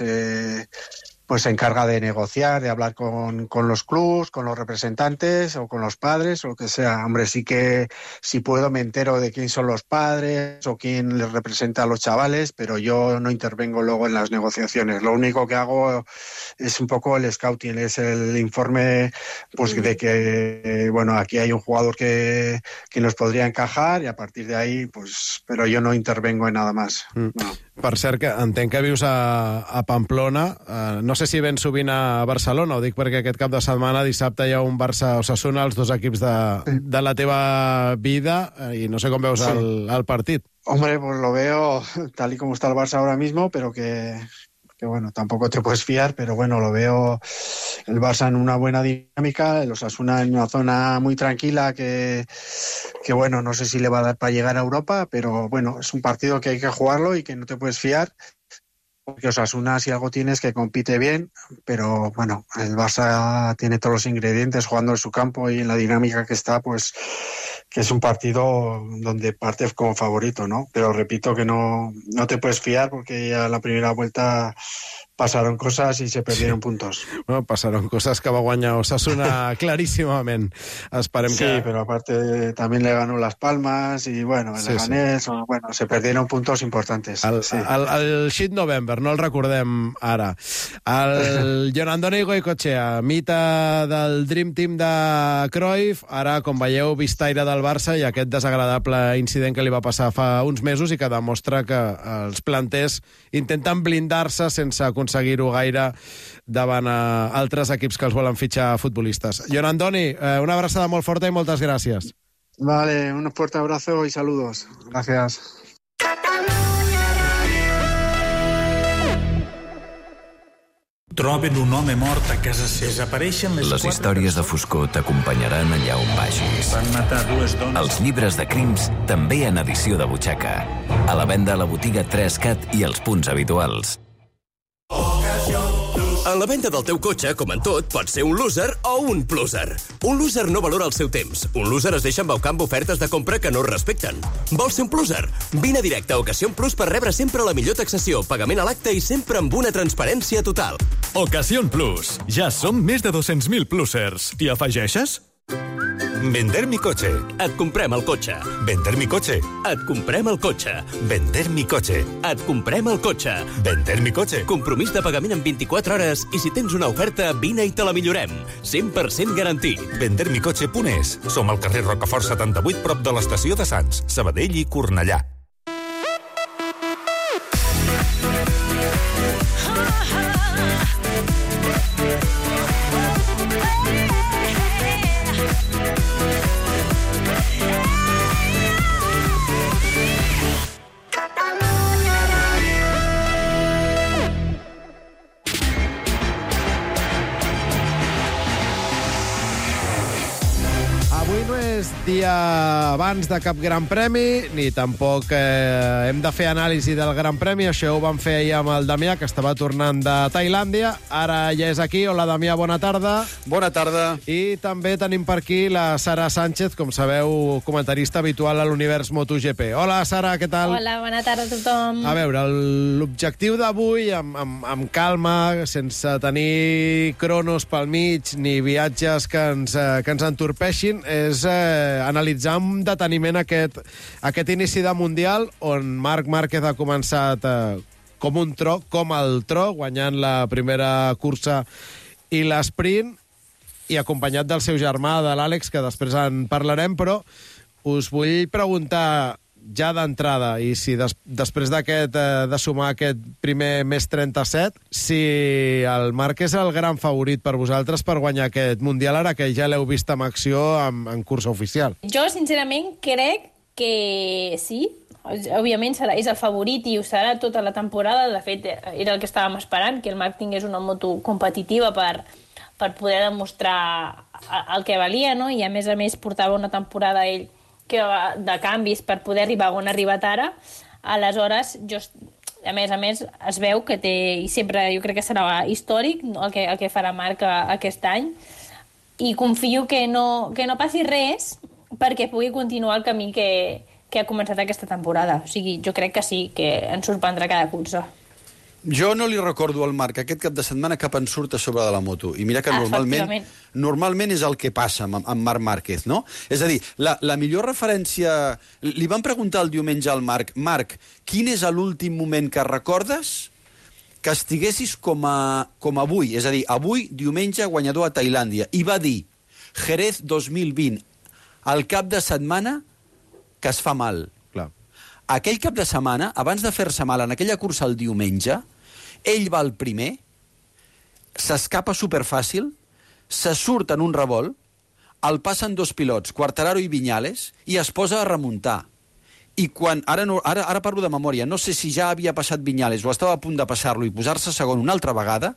se encarga de negociar, de hablar con los clubs, con los representantes o con los padres o lo que sea. Hombre, sí que si puedo me entero de quién son los padres o quién les representa a los chavales, pero yo no intervengo luego en las negociaciones. Lo único que hago es un poco el scouting, es el informe pues de que, bueno, aquí hay un jugador que nos podría encajar y a partir de ahí, pues, pero yo no intervengo en nada más. No. Per cert, que entenc que vius a Pamplona. No sé si vens sovint a Barcelona, ho dic perquè aquest cap de setmana, dissabte, hi ha un Barça-Osasuna, els dos equips de la teva vida, i no sé com veus el partit. Hombre, pues lo veo tal y como está el Barça ahora mismo, pero que bueno, tampoco te puedes fiar, pero bueno, lo veo el Barça en una buena dinámica, el Osasuna en una zona muy tranquila que bueno, no sé si le va a dar para llegar a Europa, pero bueno, es un partido que hay que jugarlo y que no te puedes fiar, porque Osasuna si algo tiene es que compite bien, pero bueno, el Barça tiene todos los ingredientes jugando en su campo y en la dinámica que está, pues que es un partido donde parte como favorito, ¿no? Pero repito que no te puedes fiar porque ya la primera vuelta pasaron cosas y se perdieron puntos. Bueno, pasaron cosas que va guanyar Osasuna claríssimament. Esperem que... Sí, pero aparte también le ganó Las Palmas y bueno, el Leganés, bueno, se perdieron puntos importantes. El Shit November, no el recordem ara. El Jon Andoni Goicoechea, mite del Dream Team de Cruyff, ara, com veieu, vistaire del Barça i aquest desagradable incident que li va passar fa uns mesos i que demostra que els planters intenten blindar-se sense aconseguir-ho gaire davant altres equips que els volen fitxar futbolistes. Jon Andoni, una abraçada molt forta i moltes gràcies. Vale, un fuerte abrazo y saludos. Gracias. Troben un home mort a casa seva. Desapareixen les històries de foscor t'acompanyaran allà on vagis. Van matar dues dones. Els llibres de crims també en edició de butxaca. A la venda a la botiga 3CAT i els punts habituals. A la venda del teu cotxe, com en tot, pots ser un loser o un pluser. Un loser no valora el seu temps. Un loser es deixa embaucar amb ofertes de compra que no es respecten. Vols ser un pluser? Vine directe a Ocasión Plus per rebre sempre la millor taxació, pagament a l'acte i sempre amb una transparència total. Ocasión Plus. Ja som més de 200.000 plusers. T'hi afegeixes? Vender mi coche. Et comprem el cotxe. Vender mi coche. Et comprem el cotxe. Vender mi coche. Et comprem el cotxe. Vender mi coche. Compromís de pagament en 24 hores i si tens una oferta, vine i te la millorem. 100% garantit. Vendermicoche.es. Som al carrer Rocafort 78, prop de l'estació de Sants, Sabadell i Cornellà. Dia abans de cap Gran Premi, ni tampoc hem de fer anàlisi del Gran Premi. Això ho vam fer ahir amb el Damià, que estava tornant de Tailàndia. Ara ja és aquí. Hola, Damià, bona tarda. Bona tarda. I també tenim per aquí la Sara Sánchez, com sabeu, comentarista habitual a l'univers MotoGP. Hola, Sara, què tal? Hola, bona tarda a tothom. A veure, l'objectiu d'avui, amb calma, sense tenir cronos pel mig ni viatges que ens entorpeixin, és analitzar amb deteniment aquest inici de Mundial on Marc Márquez ha començat com el tro, guanyant la primera cursa i l'esprint, i acompanyat del seu germà, de l'Àlex, que després en parlarem, però us vull preguntar ja d'entrada, i si després de sumar aquest primer més 37, si el Marc és el gran favorit per vosaltres per guanyar aquest Mundial, ara que ja l'heu vist en acció en cursa oficial. Jo, sincerament, crec que sí. Òbviament és el favorit i ho serà tota la temporada. De fet, era el que estàvem esperant, que el Marc tingués una moto competitiva per poder demostrar el que valia, no? I a més portava una temporada ell de canvis per poder arribar on ha arribat ara. Aleshores, a més, es veu que té, i sempre jo crec que serà històric el que farà Marc aquest any, i confio que no passi res perquè pugui continuar el camí que ha començat aquesta temporada. O sigui, jo crec que sí, que ens sorprendrà cada cursa. Jo no li recordo al Marc aquest cap de setmana cap en surt a sobre de la moto. I mira que normalment és el que passa amb Marc Márquez, no? És a dir, la millor referència... Li van preguntar el diumenge al Marc, Marc, quin és l'últim moment que recordes que estiguessis com avui? És a dir, avui, diumenge, guanyador a Tailàndia. I va dir, Jerez 2020, el cap de setmana que es fa mal. Aquell cap de setmana, abans de fer-se mal en aquella cursa el diumenge, ell va al primer, s'escapa superfàcil, se surt en un revolt, el passen dos pilots, Quartararo i Viñales, i es posa a remuntar. I quan... Ara parlo de memòria, no sé si ja havia passat Viñales o estava a punt de passar-lo i posar-se segon una altra vegada,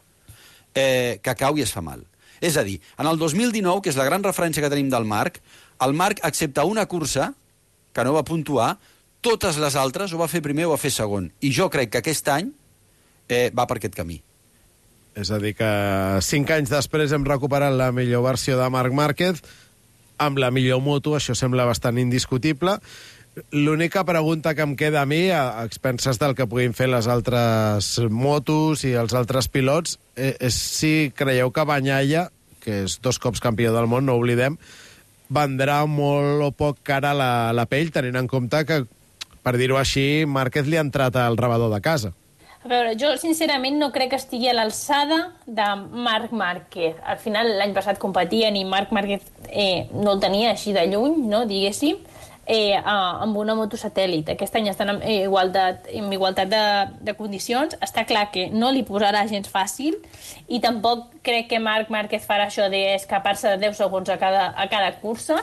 que cau i es fa mal. És a dir, en el 2019, que és la gran referència que tenim del Marc, el Marc accepta una cursa que no va puntuar, totes les altres o va fer primer o va fer segon. I jo crec que aquest any va per aquest camí. És a dir, que 5 anys després hem recuperat la millor versió de Marc Márquez amb la millor moto, això sembla bastant indiscutible. L'única pregunta que em queda a mi, a expenses del que puguin fer les altres motos i els altres pilots, és si creieu que Bagnaia, que és 2 cops campió del món, no oblidem, vendrà molt o poc cara la pell, tenint en compte que, per dir-ho així, Márquez li ha entrat al rebedor de casa. A veure, jo sincerament no crec que estigui a l'alçada de Marc Márquez. Al final, l'any passat competien i Marc Márquez no el tenia així de lluny, no, diguéssim, amb una motosatèl·lit. Aquest any estan en igualtat de condicions. Està clar que no li posarà gens fàcil i tampoc crec que Marc Márquez farà això d'escapar-se de 10 segons a cada cursa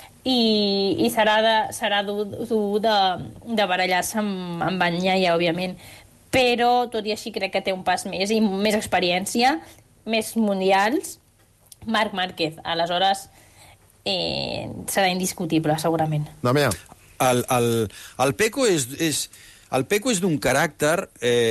i serà dur de barallar-se amb Bagnaia, òbviament. Però, tot i així, crec que té un pas més i més experiència, més mundials, Marc Márquez. Aleshores, serà indiscutible, segurament. El Pecco és d'un caràcter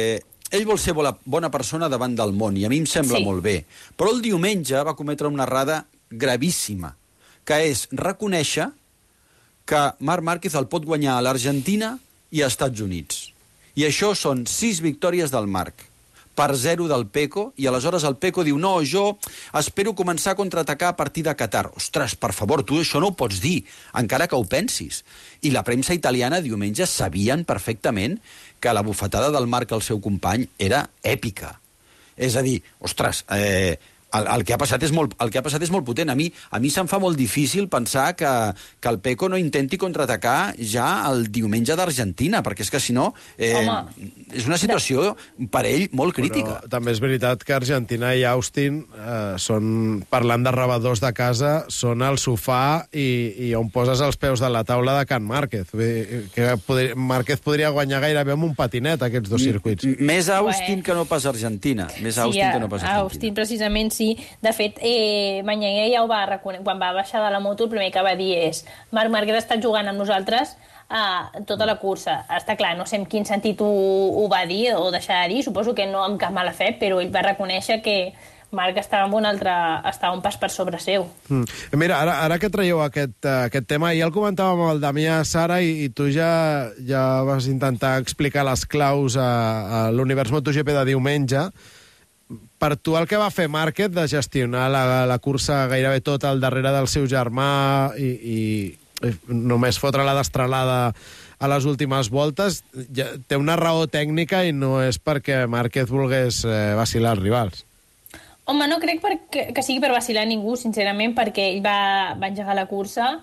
ell vol ser bona persona davant del món, i a mi em sembla molt bé. Però el diumenge va cometre una errada gravíssima, que és reconèixer que Marc Márquez el pot guanyar a l'Argentina i a Estats Units. I això són 6 victòries del Marc, per 0 del Peco, i aleshores el Peco diu, no, jo espero començar a contraatacar a partir de Qatar. Ostres, per favor, tu això no ho pots dir, encara que ho pensis. I la premsa italiana diumenge sabien perfectament que la bufetada del Marc al seu company era èpica. És a dir, ostres, el que ha passat és molt potent. A mi se'm fa molt difícil pensar que el Peco no intenti contraatacar ja el diumenge d'Argentina, perquè és que, si no, és una situació per ell molt crítica. Però també és veritat que Argentina i Austin són, parlant de rebedors de casa, són al sofà i on poses els peus de la taula de Can Márquez. Márquez podria guanyar gairebé amb un patinet aquests 2 circuits. Més Austin que no pas Argentina. Més Austin que no pas Argentina. Austin, precisament, sí. De fet, Bagnaia ja ho va reconèixer. Quan va baixar de la moto, el primer que va dir és Marc Márquez ha estat jugant amb nosaltres tota la cursa. Està clar, no sé en quin sentit ho va dir o deixar de dir, suposo que no amb cap mala fe, però ell va reconèixer que Marc estava un pas per sobre seu. Mira, ara que traieu aquest tema, ja el comentàvem amb el Damià Sara i tu ja vas intentar explicar les claus a l'univers MotoGP de diumenge. Per tu el que va fer Márquez de gestionar la cursa gairebé tot al darrere del seu germà i només fotre la destralada a les últimes voltes, té una raó tècnica i no és perquè Márquez volgués vacilar els rivals. Home, no crec que sigui per vacilar ningú, sincerament, perquè ell va engegar la cursa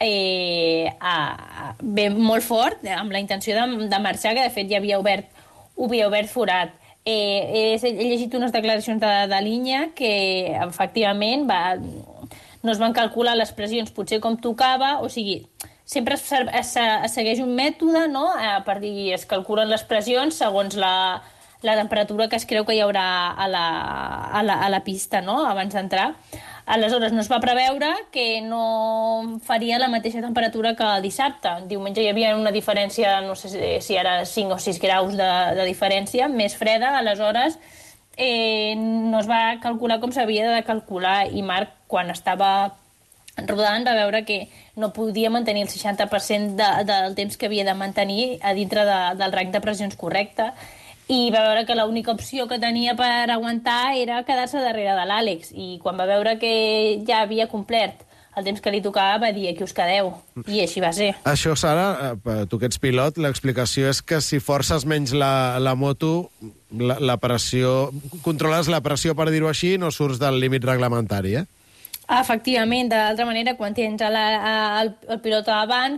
molt fort, amb la intenció de marxar, que de fet ja havia obert forat. He llegit unes declaracions de línia que efectivament no es van calcular les pressions potser com tocava, o sigui, sempre es segueix un mètode, no? Per dir, es calculen les pressions segons la temperatura que es creu que hi haurà a la pista, no? Abans d'entrar. Aleshores, no es va preveure que no faria la mateixa temperatura que el dissabte. Diumenge hi havia una diferència, no sé si era 5 o 6 graus de diferència, més freda, aleshores no es va calcular com s'havia de calcular, i Marc, quan estava rodant, va veure que no podia mantenir el 60% del temps que havia de mantenir a dintre del rang de pressions correcte, i va veure que l'única opció que tenia per aguantar era quedar-se darrere de l'Àlex, i quan va veure que ja havia complert el temps que li tocava va dir, aquí us quedeu, i així va ser. Això, Sara, tu que ets pilot, l'explicació és que si forces menys la moto, la pressió, controles la pressió, per dir-ho així, no surts del límit reglamentari, Efectivament, d'altra manera, quan tens el pilot davant,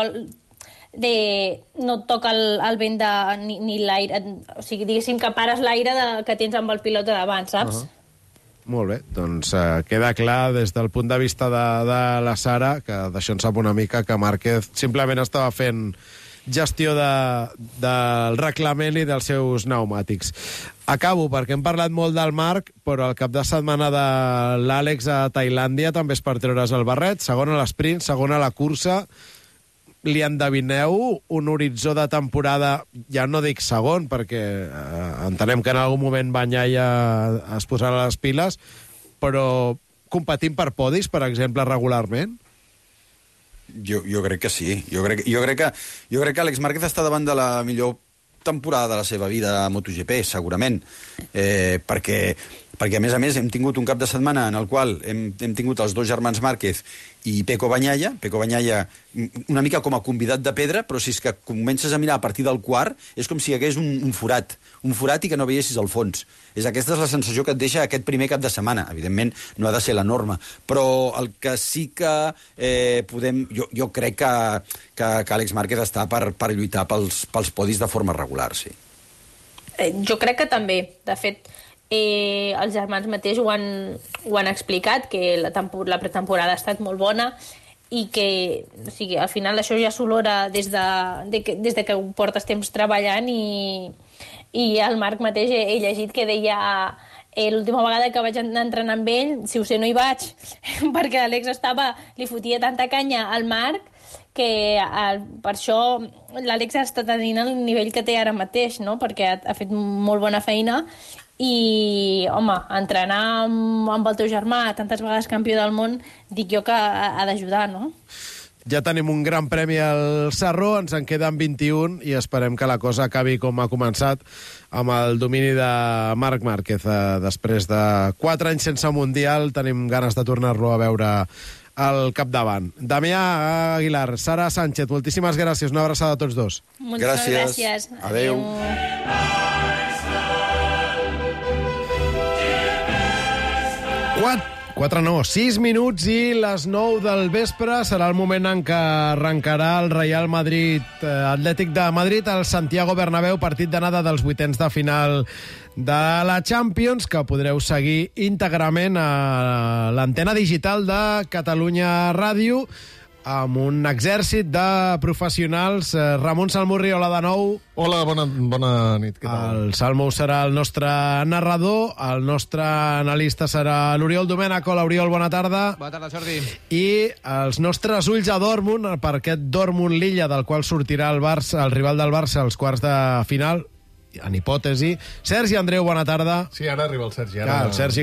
no et toca el vent ni l'aire, o sigui, diguéssim que pares l'aire que tens amb el pilot de davant, saps? Molt bé, doncs queda clar des del punt de vista de la Sara, que d'això en sap una mica, que Márquez simplement estava fent gestió del reglament i dels seus pneumàtics. Acabo, perquè hem parlat molt del Marc, però el cap de setmana de l'Àlex a Tailàndia també és per treure's el barret, segon a l'esprint, segon a la cursa. Li endevineu un horitzó de temporada, ja no dic segon, perquè entenem que en algun moment Bagnaia es posarà les piles, però competint per podis, per exemple, regularment? Jo crec que sí. Jo crec que Àlex Márquez està davant de la millor temporada de la seva vida a MotoGP, segurament, perquè a més, hem tingut un cap de setmana en el qual hem tingut els 2 germans Márquez i Peco Bagnaia una mica com a convidat de pedra, però si és que comences a mirar a partir del quart, és com si hi hagués un forat i que no veiessis el fons. Aquesta és la sensació que et deixa aquest primer cap de setmana. Evidentment, no ha de ser la norma, però el que sí que podem... Jo crec que Àlex Márquez està per lluitar pels podis de forma regular, sí. Jo crec que també. De fet, els germans mateix ho han explicat, que la pretemporada ha estat molt bona i que, o sigui, al final això ja s'olora des de que ho portes temps treballant, i el Marc mateix he llegit que deia l'última vegada que vaig anar a entrenar amb ell, si ho sé no hi vaig, perquè l'Àlex li fotia tanta canya al Marc que per això l'Àlex està tenint el nivell que té ara mateix, no? Perquè ha fet molt bona feina i, home, entrenar amb el teu germà, tantes vegades campió del món, dic jo que ha d'ajudar, no? Ja tenim un gran premi al Sarró, ens en queden 21 i esperem que la cosa acabi com ha començat amb el domini de Marc Márquez. Després de 4 anys sense Mundial tenim ganes de tornar-lo a veure al capdavant. Damià Aguilar, Sara Sánchez, moltíssimes gràcies. Una abraçada a tots dos. Moltes gràcies. Adéu. 6 minuts i les 9 del vespre serà el moment en què arrencarà el Real Madrid Atlètic de Madrid al Santiago Bernabéu, partit d'anada dels vuitens de final de la Champions, que podreu seguir íntegrament a l'antena digital de Catalunya Ràdio amb un exèrcit de professionals. Ramon Salmurri, hola de nou. Hola, bona nit. Què tal? El Salmo serà el nostre narrador, el nostre analista serà l'Oriol Domènech. Hola, Oriol, bona tarda. Bona tarda, Jordi. I els nostres ulls a Dortmund, per aquest Dortmund-Lilla, del qual sortirà el Barça, el rival del Barça als quarts de final, en hipòtesi. Sergi Andreu, bona tarda. Sí, ara arriba el Sergi. El Sergi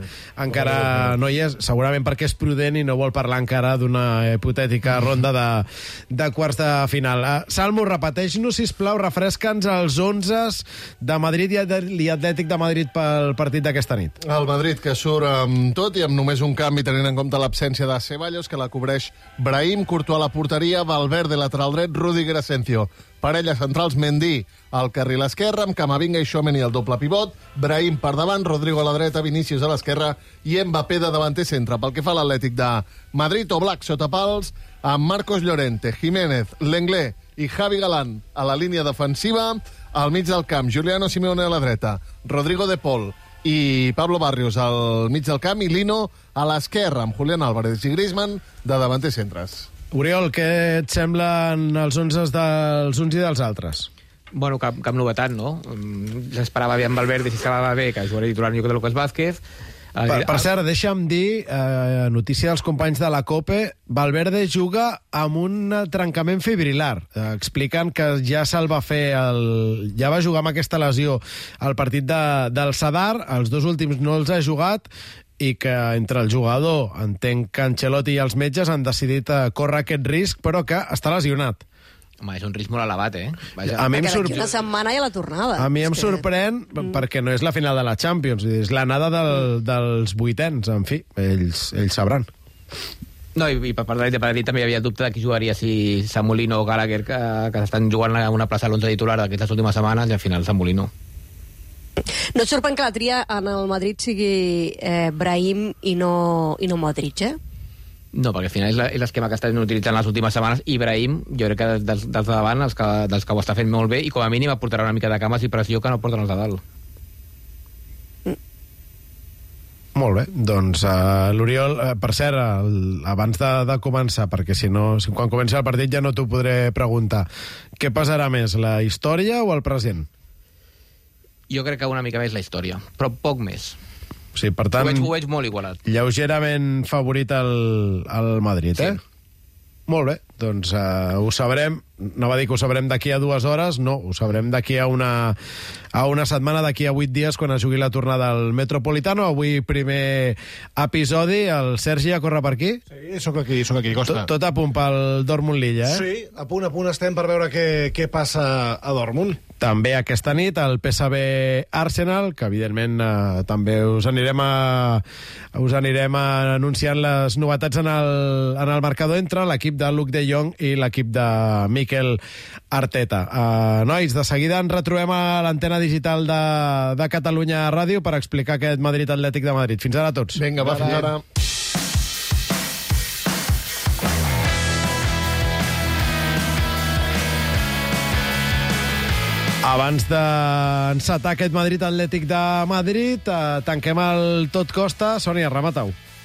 encara no hi és, segurament perquè és prudent i no vol parlar encara d'una hipotètica ronda de quarts de final. Salmo, repeteix-nos, sisplau, refresca'ns els 11 de Madrid i Atlètic de Madrid pel partit d'aquesta nit. El Madrid, que surt amb tot i amb només un canvi, tenint en compte l'absència de Ceballos, que la cobreix Brahim, Courtois a la porteria, Valverde lateral dret, Rudiger Asensio. Parella centrals, Mendy al carril esquerre, amb Camavinga i Tchouaméni al doble pivot, Brahim per davant, Rodrigo a la dreta, Vinícius a l'esquerra i Mbappé de davanter centre. Pel que fa a l'Atlètic de Madrid, Oblak sota pals, amb Marcos Llorente, Jiménez, Lenglet i Javi Galán a la línia defensiva, al mig del camp, Giuliano Simeone a la dreta, Rodrigo de Paul i Pablo Barrios al mig del camp i Lino a l'esquerra, amb Julián Álvarez i Griezmann de davanter centres. Oriol, què et semblen els 11 dels uns i dels altres? Bueno, cap novetat, no? S'esperava bé amb Valverde, si estava bé, que jugaria titular millor que Lucas Vázquez. Per cert, deixa'm dir, notícia dels companys de la COPE, Valverde juga amb un trencament fibrilar. Expliquen que ja se'l va fer, ja va jugar amb aquesta lesió al partit del Sadar, els dos últims no els ha jugat, i que entre el jugador, entenc que Ancelotti i els metges han decidit córrer aquest risc, però que està lesionat. Home, és un risc molt elevat, Vaja. A mi d'aquí una setmana i a la tornada. A mi em sorprèn perquè no és la final de la Champions, és l'anada dels vuitens, en fi, ells sabran. No, i per part de Madrid també hi havia el dubte de qui jugaria, si Samulino o Gallagher, que estan jugant a una plaça a l'11 titular d'aquestes últimes setmanes, i al final Samulino. No et sorprèn que la tria en el Madrid sigui Brahim i no Modric, No, perquè al final és l'esquema que estan utilitzant les últimes setmanes, i Brahim, jo crec que dels de davant, dels que ho està fent molt bé, i com a mínim aportarà una mica de cames i pressió que no porten els de dalt. Molt bé, doncs l'Oriol, per cert, abans de començar, perquè si no, quan comenci el partit ja no t'ho podré preguntar, què passarà més, la història o el present? Jo crec que una mica més la història, però poc més. Sí, per tant, ho veig molt igualat. Lleugerament favorit el Madrid, sí. Molt bé, doncs ho sabrem. No va dir que ho sabrem d'aquí a 2 hores, no, ho sabrem d'aquí a una setmana, d'aquí a 8 dies, quan es jugui la tornada al Metropolitano. Avui primer episodi, el Sergi a córrer per aquí? Sí, sóc aquí, Costa. Tot a punt pel Dortmund-Lilla, Sí, a punt estem per veure què passa a Dortmund. També aquesta nit el PSV-Arsenal, que evidentment també us anirem anunciant les novetats en el marcador entre l'equip de Luuk de Jong i l'equip de Mikel Arteta. Nois, de seguida ens retrobem a l'antena digital de Catalunya Ràdio per explicar aquest Madrid Atlètic de Madrid. Fins ara a tots. Vinga, va, fins ara. Abans d'encetar aquest Madrid Atlètic de Madrid, tanquem el Tot Costa. Sònia, remata-ho.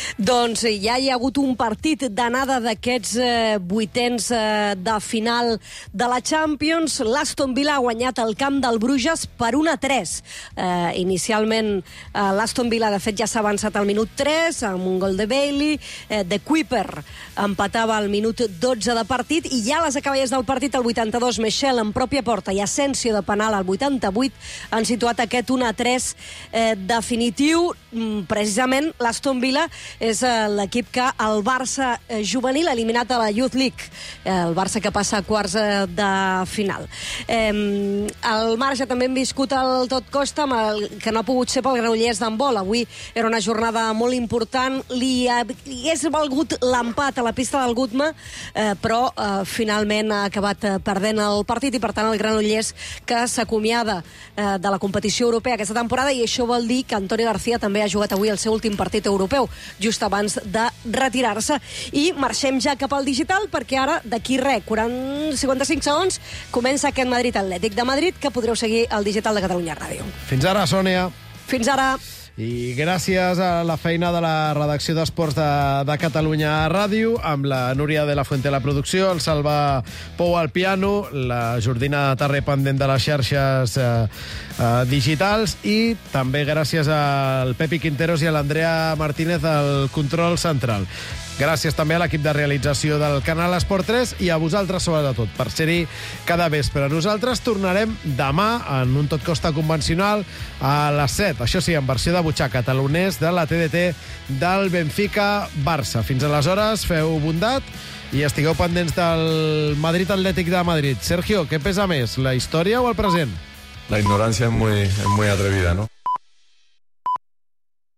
Doncs ja hi ha hagut un partit d'anada d'aquests vuitens de final de la Champions. L'Aston Villa ha guanyat el camp del Bruges per 1-3. Inicialment l'Aston Villa, de fet, ja s'ha avançat al minut 3 amb un gol de Bailey. De Kuiper empatava al minut 12 de partit i ja a les acaballes del partit, al 82, Michel en pròpia porta i Asensio de penal al 88 han situat aquest 1-3 definitiu. Precisament l'Aston Villa és l'equip que el Barça juvenil ha eliminat a la Youth League, el Barça que passa a quarts de final. Al marge també hem viscut el tot costa, que no ha pogut ser pel Granollers d'handbol. Avui era una jornada molt important, li hagués valgut l'empat a la pista del Gutma, però finalment ha acabat perdent el partit i per tant el Granollers que s'acomiada de la competició europea aquesta temporada, i això vol dir que Antoni García també ha jugat avui el seu últim partit europeu, just abans de retirar-se. I marxem ja cap al digital, perquè ara, d'aquí 55 segons, comença aquest Madrid Atlètic de Madrid, que podreu seguir al digital de Catalunya Ràdio. Fins ara, Sònia. Fins ara. I gràcies a la feina de la redacció d'Esports de Catalunya Ràdio, amb la Núria de la Fuente a la producció, el Salva Pou al piano, la Jordina Tarré pendent de les xarxes digitals, i també gràcies al Pepi Quinteros i a l'Andrea Martínez al control central. Gràcies també a l'equip de realització del canal Esport 3 i a vosaltres, sobretot, per ser-hi cada vespre. Nosaltres tornarem demà en un tot costa convencional a les 7. Això sí, en versió de butxaca, taloners de la TDT del Benfica-Barça. Fins aleshores, feu bondat i estigueu pendents del Madrid Atlètic de Madrid. Sergio, què pesa més, la història o el present? La ignorancia es muy atrevida, ¿no?